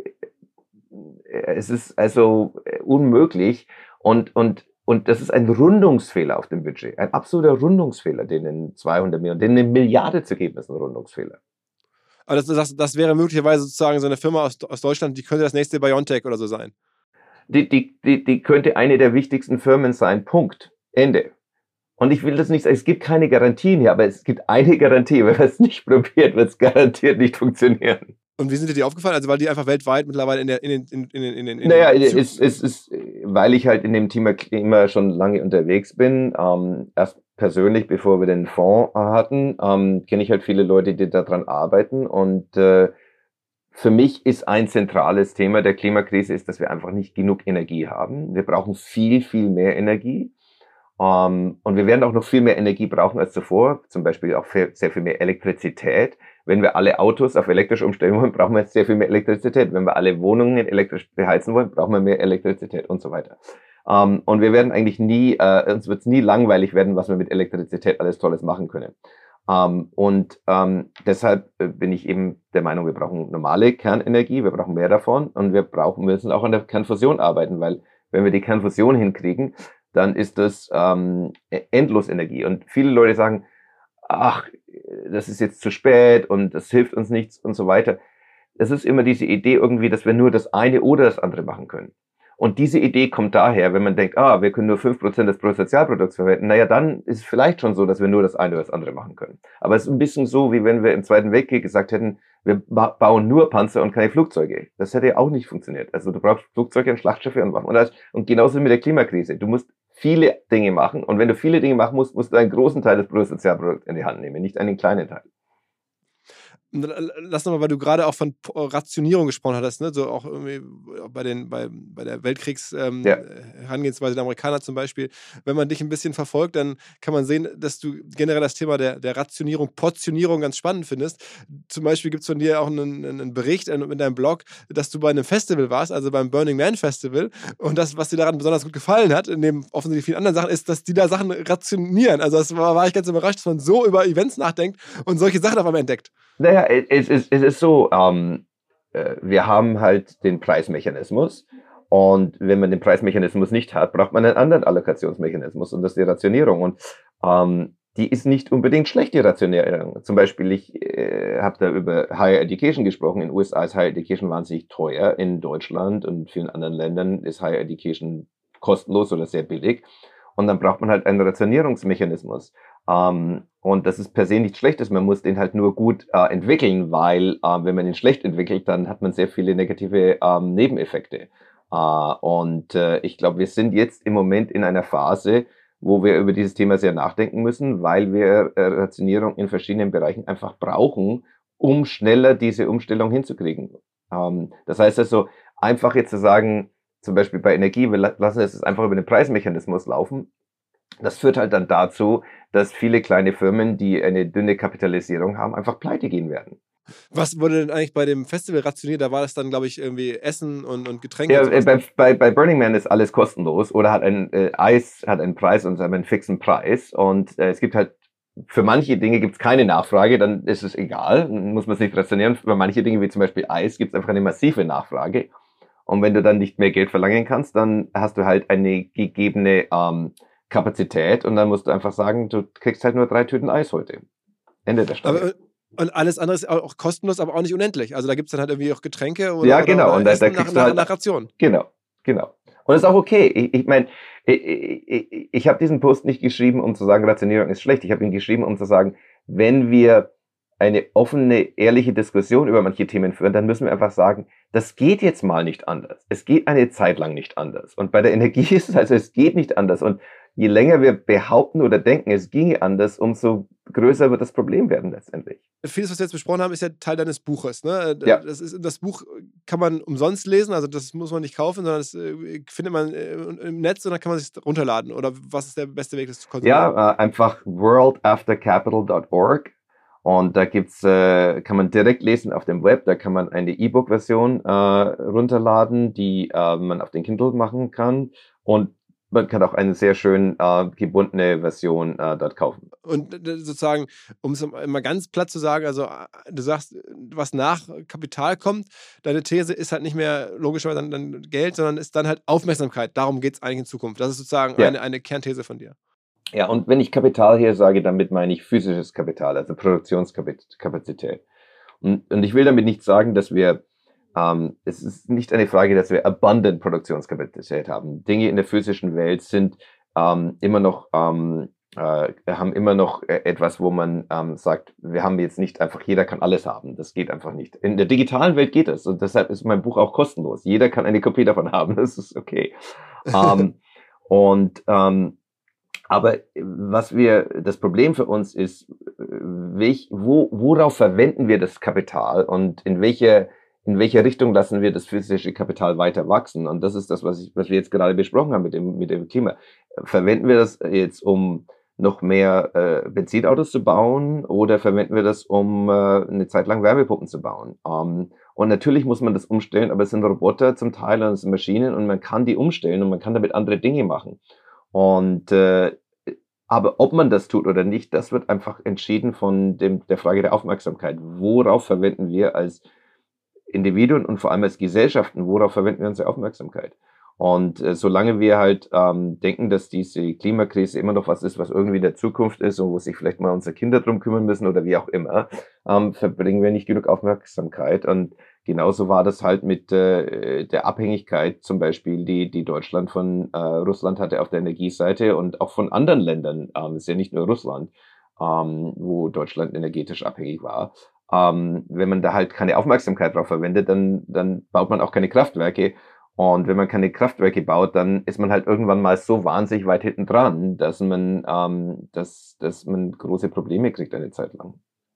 es ist also unmöglich und, und, und das ist ein Rundungsfehler auf dem Budget. Ein absoluter Rundungsfehler, denen zweihundert Millionen, denen eine Milliarde zu geben, ist ein Rundungsfehler. Aber das, das, das wäre möglicherweise sozusagen so eine Firma aus, aus Deutschland, die könnte das nächste BioNTech oder so sein. Die, die, die, die könnte eine der wichtigsten Firmen sein. Punkt. Ende. Und ich will das nicht sagen, es gibt keine Garantien hier, aber es gibt eine Garantie. Wenn man es nicht probiert, wird es garantiert nicht funktionieren. Und wie sind dir die aufgefallen? Also weil die einfach weltweit mittlerweile in der in den in den in den in naja, den es ist, ist, weil ich halt in dem Thema Klima schon lange unterwegs bin. Ähm, erst persönlich, bevor wir den Fonds hatten, ähm, kenne ich halt viele Leute, die daran arbeiten. Und äh, für mich ist ein zentrales Thema der Klimakrise, ist, dass wir einfach nicht genug Energie haben. Wir brauchen viel, viel mehr Energie. Um, und wir werden auch noch viel mehr Energie brauchen als zuvor, zum Beispiel auch für sehr viel mehr Elektrizität. Wenn wir alle Autos auf elektrisch umstellen wollen, brauchen wir sehr viel mehr Elektrizität. Wenn wir alle Wohnungen elektrisch beheizen wollen, brauchen wir mehr Elektrizität und so weiter. Um, und wir werden eigentlich nie, uh, uns wird es nie langweilig werden, was wir mit Elektrizität alles Tolles machen können. Um, und um, deshalb bin ich eben der Meinung, wir brauchen normale Kernenergie, wir brauchen mehr davon und wir brauchen, müssen auch an der Kernfusion arbeiten, weil wenn wir die Kernfusion hinkriegen, dann ist das ähm, Endlosenergie. Und viele Leute sagen, ach, das ist jetzt zu spät und das hilft uns nichts und so weiter. Es ist immer diese Idee irgendwie, dass wir nur das eine oder das andere machen können. Und diese Idee kommt daher, wenn man denkt, ah, wir können nur fünf Prozent des Bruttosozialprodukts verwenden, naja, dann ist es vielleicht schon so, dass wir nur das eine oder das andere machen können. Aber es ist ein bisschen so, wie wenn wir im Zweiten Weltkrieg gesagt hätten, wir ba- bauen nur Panzer und keine Flugzeuge. Das hätte ja auch nicht funktioniert. Also du brauchst Flugzeuge und Schlachtschiffe und Waffen. Und, das, und genauso mit der Klimakrise. Du musst viele Dinge machen. Und wenn du viele Dinge machen musst, musst du einen großen Teil des Bruttosozialprodukts in die Hand nehmen, nicht einen kleinen Teil. Lass nochmal, weil du gerade auch von Rationierung gesprochen hattest, ne? So auch irgendwie bei, den, bei, bei der Weltkriegs-Herangehensweise ähm, ja. der Amerikaner zum Beispiel. Wenn man dich ein bisschen verfolgt, dann kann man sehen, dass du generell das Thema der, der Rationierung, Portionierung ganz spannend findest. Zum Beispiel gibt es von dir auch einen, einen Bericht in deinem Blog, dass du bei einem Festival warst, also beim Burning Man Festival. Und das, was dir daran besonders gut gefallen hat, neben offensichtlich vielen anderen Sachen, ist, dass die da Sachen rationieren. Also das war, war ich ganz überrascht, dass man so über Events nachdenkt und solche Sachen auf einmal entdeckt. Naja, es ist, es ist so, ähm, wir haben halt den Preismechanismus und wenn man den Preismechanismus nicht hat, braucht man einen anderen Allokationsmechanismus und das ist die Rationierung und ähm, die ist nicht unbedingt schlecht, die Rationierung. Zum Beispiel, ich äh, habe da über Higher Education gesprochen. In den U S A ist Higher Education wahnsinnig teuer, in Deutschland und vielen anderen Ländern ist Higher Education kostenlos oder sehr billig und dann braucht man halt einen Rationierungsmechanismus. Um, und das ist per se nichts Schlechtes, man muss den halt nur gut äh, entwickeln, weil äh, wenn man ihn schlecht entwickelt, dann hat man sehr viele negative ähm, Nebeneffekte. Äh, und äh, ich glaube, wir sind jetzt im Moment in einer Phase, wo wir über dieses Thema sehr nachdenken müssen, weil wir äh, Rationierung in verschiedenen Bereichen einfach brauchen, um schneller diese Umstellung hinzukriegen. Ähm, das heißt also, einfach jetzt zu sagen, zum Beispiel bei Energie, wir lassen es einfach über den Preismechanismus laufen. Das führt halt dann dazu, dass viele kleine Firmen, die eine dünne Kapitalisierung haben, einfach pleite gehen werden. Was wurde denn eigentlich bei dem Festival rationiert? Da war das dann, glaube ich, irgendwie Essen und, und Getränke. Ja, und bei, bei, bei Burning Man ist alles kostenlos oder hat ein äh, Eis hat einen Preis und einen fixen Preis. Und äh, es gibt halt, für manche Dinge gibt es keine Nachfrage, dann ist es egal, dann muss man es nicht rationieren. Für manche Dinge, wie zum Beispiel Eis, gibt es einfach eine massive Nachfrage. Und wenn du dann nicht mehr Geld verlangen kannst, dann hast du halt eine gegebene ähm, Kapazität und dann musst du einfach sagen, du kriegst halt nur drei Tüten Eis heute. Ende der Stunde. Aber, und alles andere ist auch kostenlos, aber auch nicht unendlich. Also da gibt es dann halt irgendwie auch Getränke oder, ja, genau. oder und da, Essen da kriegst nach, du halt, nach Ration. Genau, genau. Und das ist auch okay. Ich, ich meine, ich, ich, ich habe diesen Post nicht geschrieben, um zu sagen, Rationierung ist schlecht. Ich habe ihn geschrieben, um zu sagen, wenn wir eine offene, ehrliche Diskussion über manche Themen führen, dann müssen wir einfach sagen, das geht jetzt mal nicht anders. Es geht eine Zeit lang nicht anders. Und bei der Energie ist es also, es geht nicht anders. Und je länger wir behaupten oder denken, es ginge anders, umso größer wird das Problem werden letztendlich. Vieles, was wir jetzt besprochen haben, ist ja Teil deines Buches. Ne? Ja. Das, ist, das Buch kann man umsonst lesen, also das muss man nicht kaufen, sondern das äh, findet man äh, im Netz und dann kann man sich runterladen. Oder was ist der beste Weg, das zu konsumieren? Ja, äh, einfach world after capital dot org. Und da gibt's, äh, kann man direkt lesen auf dem Web, da kann man eine E-Book-Version äh, runterladen, die äh, man auf den Kindle machen kann. Und man kann auch eine sehr schön äh, gebundene Version äh, dort kaufen. Und äh, sozusagen, um es mal ganz platt zu sagen, also äh, du sagst, was nach Kapital kommt, deine These ist halt nicht mehr logischerweise dann, dann Geld, sondern ist dann halt Aufmerksamkeit. Darum geht es eigentlich in Zukunft. Das ist sozusagen Ja. eine, eine Kernthese von dir. Ja, und wenn ich Kapital hier sage, damit meine ich physisches Kapital, also Produktionskapazität. Und, und ich will damit nicht sagen, dass wir, ähm, es ist nicht eine Frage, dass wir abundant Produktionskapazität haben. Dinge in der physischen Welt sind ähm, immer noch, ähm, äh, haben immer noch etwas, wo man ähm, sagt, wir haben jetzt nicht einfach, jeder kann alles haben. Das geht einfach nicht. In der digitalen Welt geht es und deshalb ist mein Buch auch kostenlos. Jeder kann eine Kopie davon haben. Das ist okay. ähm, und ähm, Aber was wir, das Problem für uns ist, welch, wo, worauf verwenden wir das Kapital und in welche, in welche Richtung lassen wir das physische Kapital weiter wachsen? Und das ist das, was ich, was wir jetzt gerade besprochen haben mit dem, mit dem Klima. Verwenden wir das jetzt, um noch mehr äh, Benzinautos zu bauen oder verwenden wir das, um äh, eine Zeit lang Wärmepumpen zu bauen? Um, und natürlich muss man das umstellen, aber es sind Roboter zum Teil und es sind Maschinen und man kann die umstellen und man kann damit andere Dinge machen. Und äh, aber ob man das tut oder nicht, das wird einfach entschieden von dem, der Frage der Aufmerksamkeit. Worauf verwenden wir als Individuen und vor allem als Gesellschaften, worauf verwenden wir unsere Aufmerksamkeit? Und äh, solange wir halt ähm, denken, dass diese Klimakrise immer noch was ist, was irgendwie der Zukunft ist und wo sich vielleicht mal unsere Kinder drum kümmern müssen oder wie auch immer, ähm, verbringen wir nicht genug Aufmerksamkeit. Und genauso war das halt mit äh, der Abhängigkeit zum Beispiel, die, die Deutschland von äh, Russland hatte auf der Energieseite und auch von anderen Ländern. Ähm, ist ja nicht nur Russland, ähm, wo Deutschland energetisch abhängig war. Ähm, wenn man da halt keine Aufmerksamkeit drauf verwendet, dann, dann baut man auch keine Kraftwerke. Und wenn man keine Kraftwerke baut, dann ist man halt irgendwann mal so wahnsinnig weit hinten dran, dass man, ähm, dass, dass man große Probleme kriegt eine Zeit lang.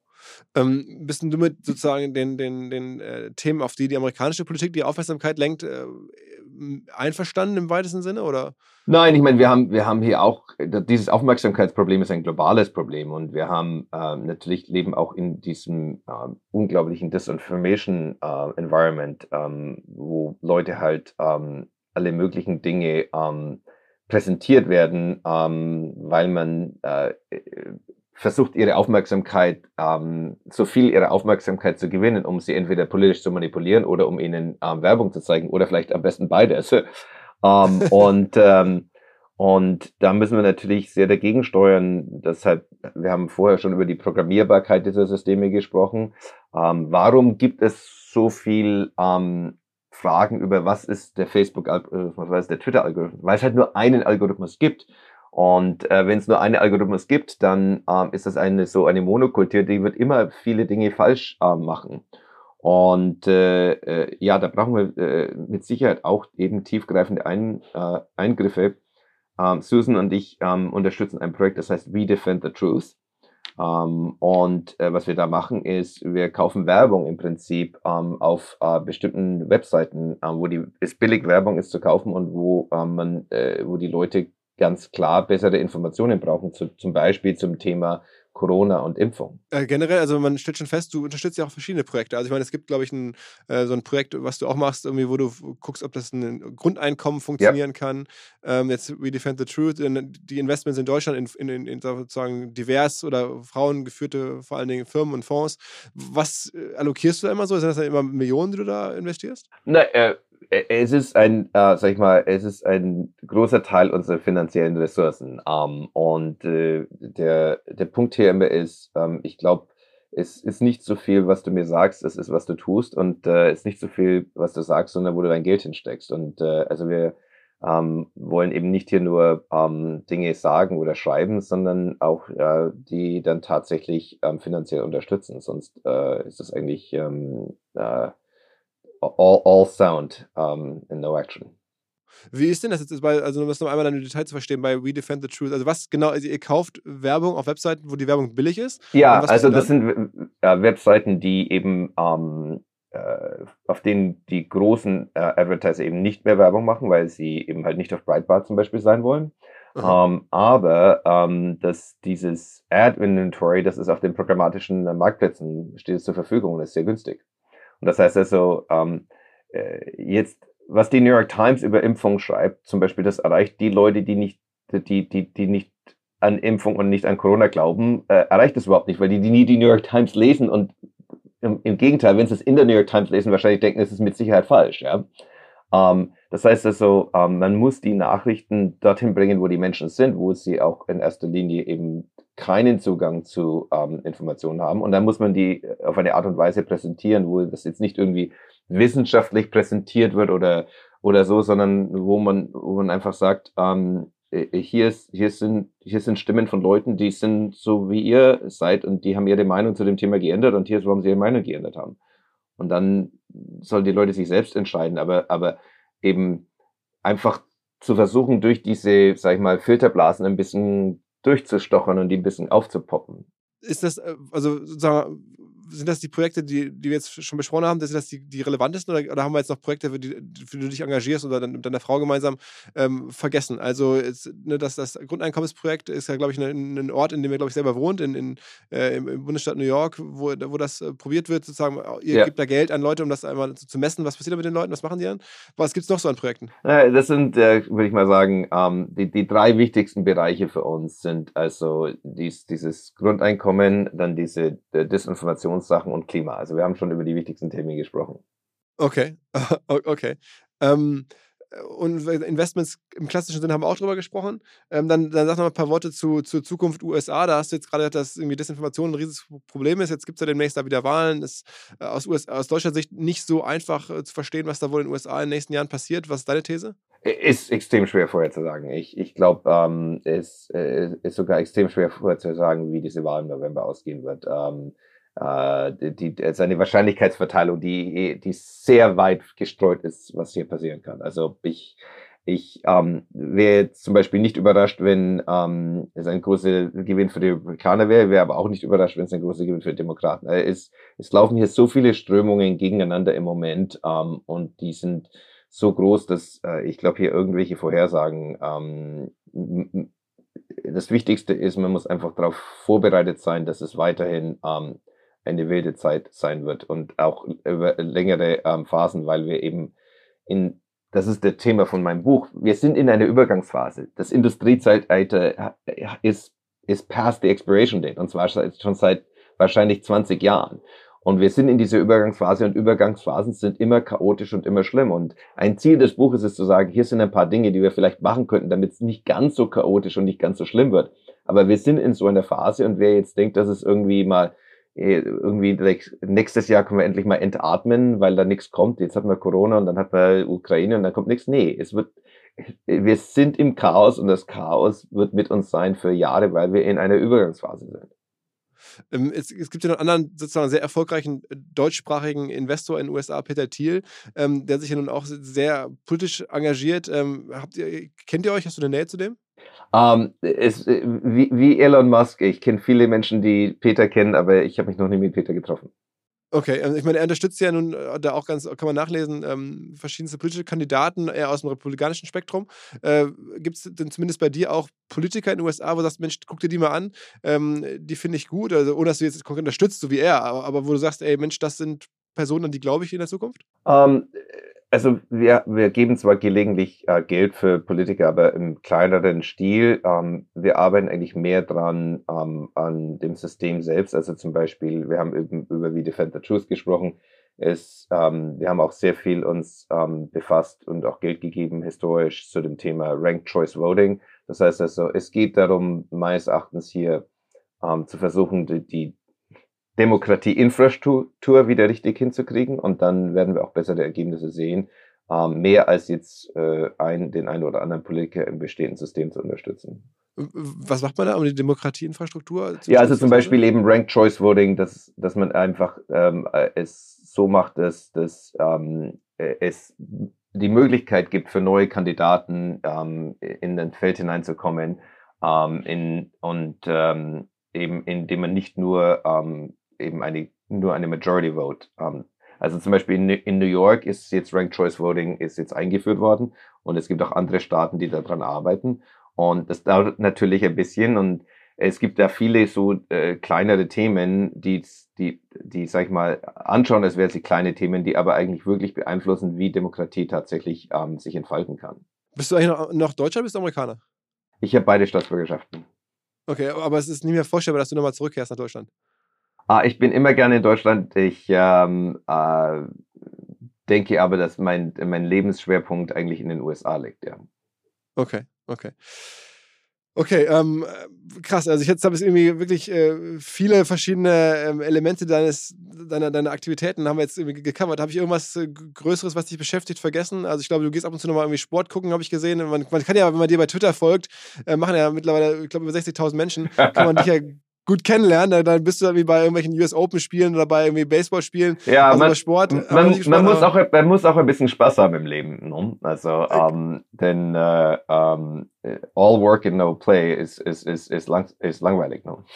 Ähm, bist du mit sozusagen den, den, den äh, Themen, auf die die amerikanische Politik die Aufmerksamkeit lenkt, äh, einverstanden im weitesten Sinne, oder? Nein, ich meine, wir haben, wir haben hier auch, dieses Aufmerksamkeitsproblem ist ein globales Problem und wir haben äh, natürlich leben auch in diesem äh, unglaublichen Disinformation äh, Environment, ähm, wo Leute halt ähm, alle möglichen Dinge ähm, präsentiert werden, ähm, weil man äh, versucht, ihre Aufmerksamkeit, ähm, so viel ihre Aufmerksamkeit zu gewinnen, um sie entweder politisch zu manipulieren oder um ihnen ähm, Werbung zu zeigen oder vielleicht am besten beides. ähm, und, ähm, und da müssen wir natürlich sehr dagegen steuern. Deshalb, wir haben vorher schon über die Programmierbarkeit dieser Systeme gesprochen. Ähm, warum gibt es so viel ähm, Fragen über, was ist der Facebook-Algorithmus, was ist der Twitter-Algorithmus? Weil es halt nur einen Algorithmus gibt. Und äh, wenn es nur einen Algorithmus gibt, dann ähm, ist das eine so eine Monokultur, die wird immer viele Dinge falsch ähm, machen. Und äh, äh, ja, da brauchen wir äh, mit Sicherheit auch eben tiefgreifende Ein, äh, Eingriffe. Ähm, Susan und ich ähm, unterstützen ein Projekt, das heißt We Defend the Truth. Ähm, und äh, was wir da machen ist, wir kaufen Werbung im Prinzip ähm, auf äh, bestimmten Webseiten, äh, wo die es billig Werbung ist zu kaufen und wo äh, man, äh, wo die Leute ganz klar bessere Informationen brauchen, zu, zum Beispiel zum Thema Corona und Impfung. Äh, generell, also man stellt schon fest, du unterstützt ja auch verschiedene Projekte. Also ich meine, es gibt, glaube ich, ein, äh, so ein Projekt, was du auch machst, irgendwie, wo du guckst, ob das ein Grundeinkommen funktionieren ja. kann. Ähm, jetzt We Defend the Truth, die Investments in Deutschland in, in, in sozusagen divers oder frauengeführte, vor allen Dingen Firmen und Fonds. Was äh, allokierst du da immer so? Sind das dann immer Millionen, die du da investierst? Na, äh, es ist ein, äh, sag ich mal, es ist ein großer Teil unserer finanziellen Ressourcen. Ähm, und äh, der, der Punkt hier immer ist, ähm, ich glaube, es ist nicht so viel, was du mir sagst, es ist, was du tust. Und äh, es ist nicht so viel, was du sagst, sondern wo du dein Geld hinsteckst. Und äh, also wir ähm, wollen eben nicht hier nur ähm, Dinge sagen oder schreiben, sondern auch äh, die dann tatsächlich ähm, finanziell unterstützen. Sonst äh, ist das eigentlich ähm, äh, all, all sound um, and no action. Wie ist denn das jetzt, bei, also um das noch einmal dann im Detail zu verstehen, bei We Defend the Truth? Also was genau, also ihr kauft Werbung auf Webseiten, wo die Werbung billig ist? Ja, Und was also passiert das dann? sind äh, Webseiten, die eben, ähm, äh, auf denen die großen äh, Advertiser eben nicht mehr Werbung machen, weil sie eben halt nicht auf Breitbart zum Beispiel sein wollen. Aha. Ähm, aber ähm, dass dieses Ad-Inventory, das ist auf den programmatischen äh, Marktplätzen, steht es zur Verfügung und ist sehr günstig. Und das heißt also, ähm, äh, jetzt, was die New York Times über Impfung schreibt, zum Beispiel, das erreicht die Leute, die nicht, die, die, die nicht an Impfung und nicht an Corona glauben, äh, erreicht es überhaupt nicht, weil die, die nie die New York Times lesen und im, im Gegenteil, wenn sie es in der New York Times lesen, wahrscheinlich denken, es ist mit Sicherheit falsch, ja. Ähm, das heißt also, ähm, man muss die Nachrichten dorthin bringen, wo die Menschen sind, wo sie auch in erster Linie eben keinen Zugang zu ähm, Informationen haben. Und dann muss man die auf eine Art und Weise präsentieren, wo das jetzt nicht irgendwie wissenschaftlich präsentiert wird oder, oder so, sondern wo man, wo man einfach sagt, ähm, hier ist, hier sind, hier sind Stimmen von Leuten, die sind so wie ihr seid und die haben ihre Meinung zu dem Thema geändert und hier ist, warum sie ihre Meinung geändert haben. Und dann sollen die Leute sich selbst entscheiden, aber, aber eben einfach zu versuchen, durch diese, sag ich mal, Filterblasen ein bisschen durchzustochern und die ein bisschen aufzupoppen. Ist das, äh, also sozusagen, sind das die Projekte, die, die wir jetzt schon besprochen haben, sind das die, die relevantesten oder, oder haben wir jetzt noch Projekte, für die, für die du dich engagierst oder dann mit deiner Frau gemeinsam ähm, vergessen? Also jetzt, ne, das, das Grundeinkommensprojekt ist ja, glaube ich, ein, ein Ort, in dem ihr, glaube ich, selber wohnt, in, in, äh, im, im Bundesstaat New York, wo, wo das äh, probiert wird, sozusagen, ihr Ja. gebt da Geld an Leute, um das einmal zu, zu messen. Was passiert da mit den Leuten? Was machen die dann? Was gibt es noch so an Projekten? Äh, Das sind, äh, würde ich mal sagen, ähm, die, die drei wichtigsten Bereiche für uns sind also dies, dieses Grundeinkommen, dann diese äh, Desinformationssachen und Klima. Also wir haben schon über die wichtigsten Themen gesprochen. Okay, O- okay. Ähm, und Investments im klassischen Sinne haben wir auch drüber gesprochen. Ähm, dann, dann sag noch mal ein paar Worte zu, zur Zukunft U S A. Da hast du jetzt gerade gesagt, dass irgendwie Desinformation ein riesiges Problem ist. Jetzt gibt es ja demnächst da wieder Wahlen. Ist äh, aus, U S A, aus deutscher Sicht nicht so einfach äh, zu verstehen, was da wohl in den U S A in den nächsten Jahren passiert. Was ist deine These? Ist extrem schwer vorherzusagen. Ich, ich glaube, ähm, es äh, ist sogar extrem schwer vorherzusagen, wie diese Wahl im November ausgehen wird. Ähm, äh, die, die, seine Wahrscheinlichkeitsverteilung, die, die sehr weit gestreut ist, was hier passieren kann. Also ich, ich ähm, wäre jetzt zum Beispiel nicht überrascht, wenn ähm, es ein großer Gewinn für die Republikaner wäre, wäre aber auch nicht überrascht, wenn es ein großer Gewinn für die Demokraten wäre. Es, es laufen hier so viele Strömungen gegeneinander im Moment ähm, und die sind so groß, dass äh, ich glaube, hier irgendwelche Vorhersagen, ähm, das Wichtigste ist, man muss einfach darauf vorbereitet sein, dass es weiterhin ähm, eine wilde Zeit sein wird und auch über längere ähm, Phasen, weil wir eben in, das ist das Thema von meinem Buch, wir sind in einer Übergangsphase. Das Industriezeitalter ist, ist past the expiration date und zwar schon seit wahrscheinlich zwanzig Jahren. Und wir sind in dieser Übergangsphase und Übergangsphasen sind immer chaotisch und immer schlimm. Und ein Ziel des Buches ist zu sagen, hier sind ein paar Dinge, die wir vielleicht machen könnten, damit es nicht ganz so chaotisch und nicht ganz so schlimm wird. Aber wir sind in so einer Phase und wer jetzt denkt, dass es irgendwie mal irgendwie nächstes Jahr können wir endlich mal entatmen, weil da nichts kommt. Jetzt hatten wir Corona und dann hatten wir Ukraine und dann kommt nichts. Nee, es wird, wir sind im Chaos und das Chaos wird mit uns sein für Jahre, weil wir in einer Übergangsphase sind. Ähm, es, es gibt ja noch einen anderen sozusagen sehr erfolgreichen äh, deutschsprachigen Investor in den U S A, Peter Thiel, ähm, der sich ja nun auch sehr politisch engagiert. Ähm, habt ihr, kennt ihr euch? Hast du eine Nähe zu dem? Um, es, wie, wie Elon Musk, ich kenne viele Menschen, die Peter kennen, aber ich habe mich noch nie mit Peter getroffen. Okay, also ich meine, er unterstützt ja nun äh, da auch ganz, kann man nachlesen, ähm, verschiedenste politische Kandidaten, eher aus dem republikanischen Spektrum. Äh, Gibt es denn zumindest bei dir auch Politiker in den U S A, wo du sagst, Mensch, guck dir die mal an, ähm, die finde ich gut, also ohne dass du jetzt konkret unterstützt, so wie er, aber, aber wo du sagst, ey Mensch, das sind Personen, an die glaube ich in der Zukunft? Um, also wir, wir geben zwar gelegentlich äh, Geld für Politiker, aber im kleineren Stil. Ähm, wir arbeiten eigentlich mehr dran ähm, an dem System selbst. Also zum Beispiel, wir haben eben über We Defend the Truth gesprochen. Es, ähm, wir haben auch sehr viel uns ähm, befasst und auch Geld gegeben historisch zu dem Thema Ranked Choice Voting. Das heißt also, es geht darum, meines Erachtens hier ähm, zu versuchen, die, die Demokratie-Infrastruktur wieder richtig hinzukriegen und dann werden wir auch bessere Ergebnisse sehen. ähm, mehr als jetzt äh, ein, den einen oder anderen Politiker im bestehenden System zu unterstützen. Was macht man da, um die Demokratieinfrastruktur zu Ja, also zum Beispiel eben Ranked Choice Voting, dass, dass man einfach ähm, es so macht, dass, dass ähm, es die Möglichkeit gibt für neue Kandidaten ähm, in ein Feld hineinzukommen ähm, in, und ähm, eben indem man nicht nur ähm, eben eine nur eine Majority Vote. Ähm, also zum Beispiel in, in New York ist jetzt Ranked Choice Voting ist jetzt eingeführt worden und es gibt auch andere Staaten, die daran arbeiten und das dauert natürlich ein bisschen und es gibt da viele so äh, kleinere Themen, die, die, die, sag ich mal, anschauen, als wären sie kleine Themen, die aber eigentlich wirklich beeinflussen, wie Demokratie tatsächlich ähm, sich entfalten kann. Bist du eigentlich noch, noch Deutscher oder bist du Amerikaner? Ich habe beide Staatsbürgerschaften. Okay, aber es ist nicht mehr vorstellbar, dass du nochmal zurückkehrst nach Deutschland. Ah, ich bin immer gerne in Deutschland. Ich ähm, äh, denke aber, dass mein, mein Lebensschwerpunkt eigentlich in den U S A liegt, ja. Okay, okay. Okay, ähm, krass. Also ich jetzt habe es irgendwie wirklich äh, viele verschiedene ähm, Elemente deines, deiner, deiner Aktivitäten haben wir jetzt irgendwie gecovert. Habe ich irgendwas äh, Größeres, was dich beschäftigt, vergessen? Also ich glaube, du gehst ab und zu nochmal irgendwie Sport gucken, habe ich gesehen. Man, man kann ja, wenn man dir bei Twitter folgt, äh, machen ja mittlerweile, ich glaube, über sechzigtausend Menschen, kann man dich ja gut kennenlernen, dann bist du irgendwie bei irgendwelchen U S Open Spielen oder bei irgendwie Baseballspielen. Ja, also man, bei Sport. Man, Sport, man, muss auch, man muss auch ein bisschen Spaß haben im Leben. Ne? Also, ähm, denn äh, ähm, all work and no play ist, ist, ist, ist, lang, ist langweilig. Ne?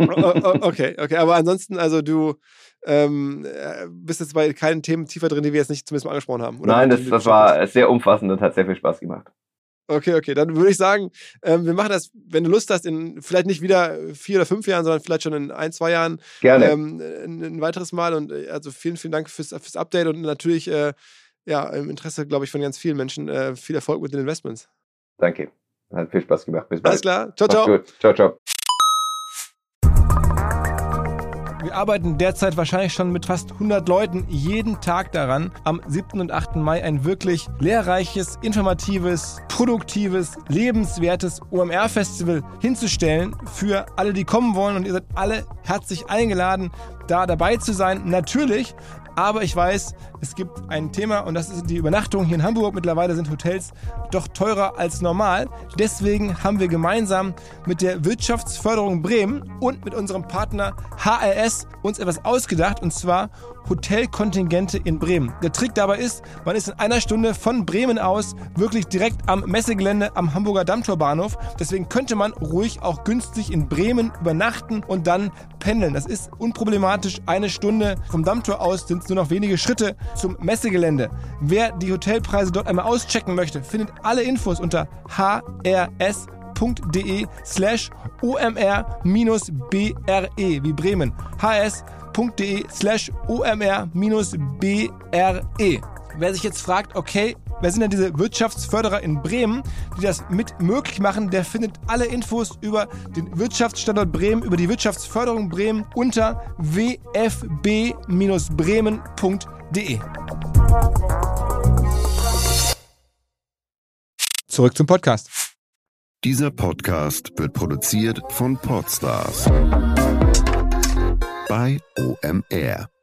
Okay, okay, aber ansonsten, also du ähm, bist jetzt bei keinen Themen tiefer drin, die wir jetzt nicht zumindest mal angesprochen haben. Oder Nein, das, das war sehr umfassend und hat sehr viel Spaß gemacht. Okay, okay, dann würde ich sagen, ähm, wir machen das, wenn du Lust hast, in vielleicht nicht wieder vier oder fünf Jahren, sondern vielleicht schon in ein, zwei Jahren Gerne. Ähm, ein, ein weiteres Mal. Und also vielen, vielen Dank fürs, fürs Update und natürlich äh, ja, im Interesse, glaube ich, von ganz vielen Menschen äh, viel Erfolg mit den Investments. Danke. Hat viel Spaß gemacht. Bis bald. Alles klar. Ciao, Mach's ciao. gut. Ciao, ciao. Wir arbeiten derzeit wahrscheinlich schon mit fast hundert Leuten jeden Tag daran, am siebten und achten Mai ein wirklich lehrreiches, informatives, produktives, lebenswertes O M R-Festival hinzustellen für alle, die kommen wollen. Und ihr seid alle herzlich eingeladen, da dabei zu sein. Natürlich, aber ich weiß, es gibt ein Thema und das ist die Übernachtung hier in Hamburg. Mittlerweile sind Hotels doch teurer als normal. Deswegen haben wir gemeinsam mit der Wirtschaftsförderung Bremen und mit unserem Partner H R S uns etwas ausgedacht, und zwar Hotelkontingente in Bremen. Der Trick dabei ist, man ist in einer Stunde von Bremen aus wirklich direkt am Messegelände am Hamburger Dammtorbahnhof. Deswegen könnte man ruhig auch günstig in Bremen übernachten und dann pendeln. Das ist unproblematisch. Eine Stunde vom Dammtor aus sind es nur noch wenige Schritte zum Messegelände. Wer die Hotelpreise dort einmal auschecken möchte, findet alle Infos unter h r s punkt d e slash o m r minus b r e wie Bremen. h r s punkt d e slash o m r minus b r e. Wer sich jetzt fragt, okay, wer sind denn diese Wirtschaftsförderer in Bremen, die das mit möglich machen, der findet alle Infos über den Wirtschaftsstandort Bremen, über die Wirtschaftsförderung Bremen unter w f b minus bremen punkt d e. Zurück zum Podcast. Dieser Podcast wird produziert von Podstars bei O M R.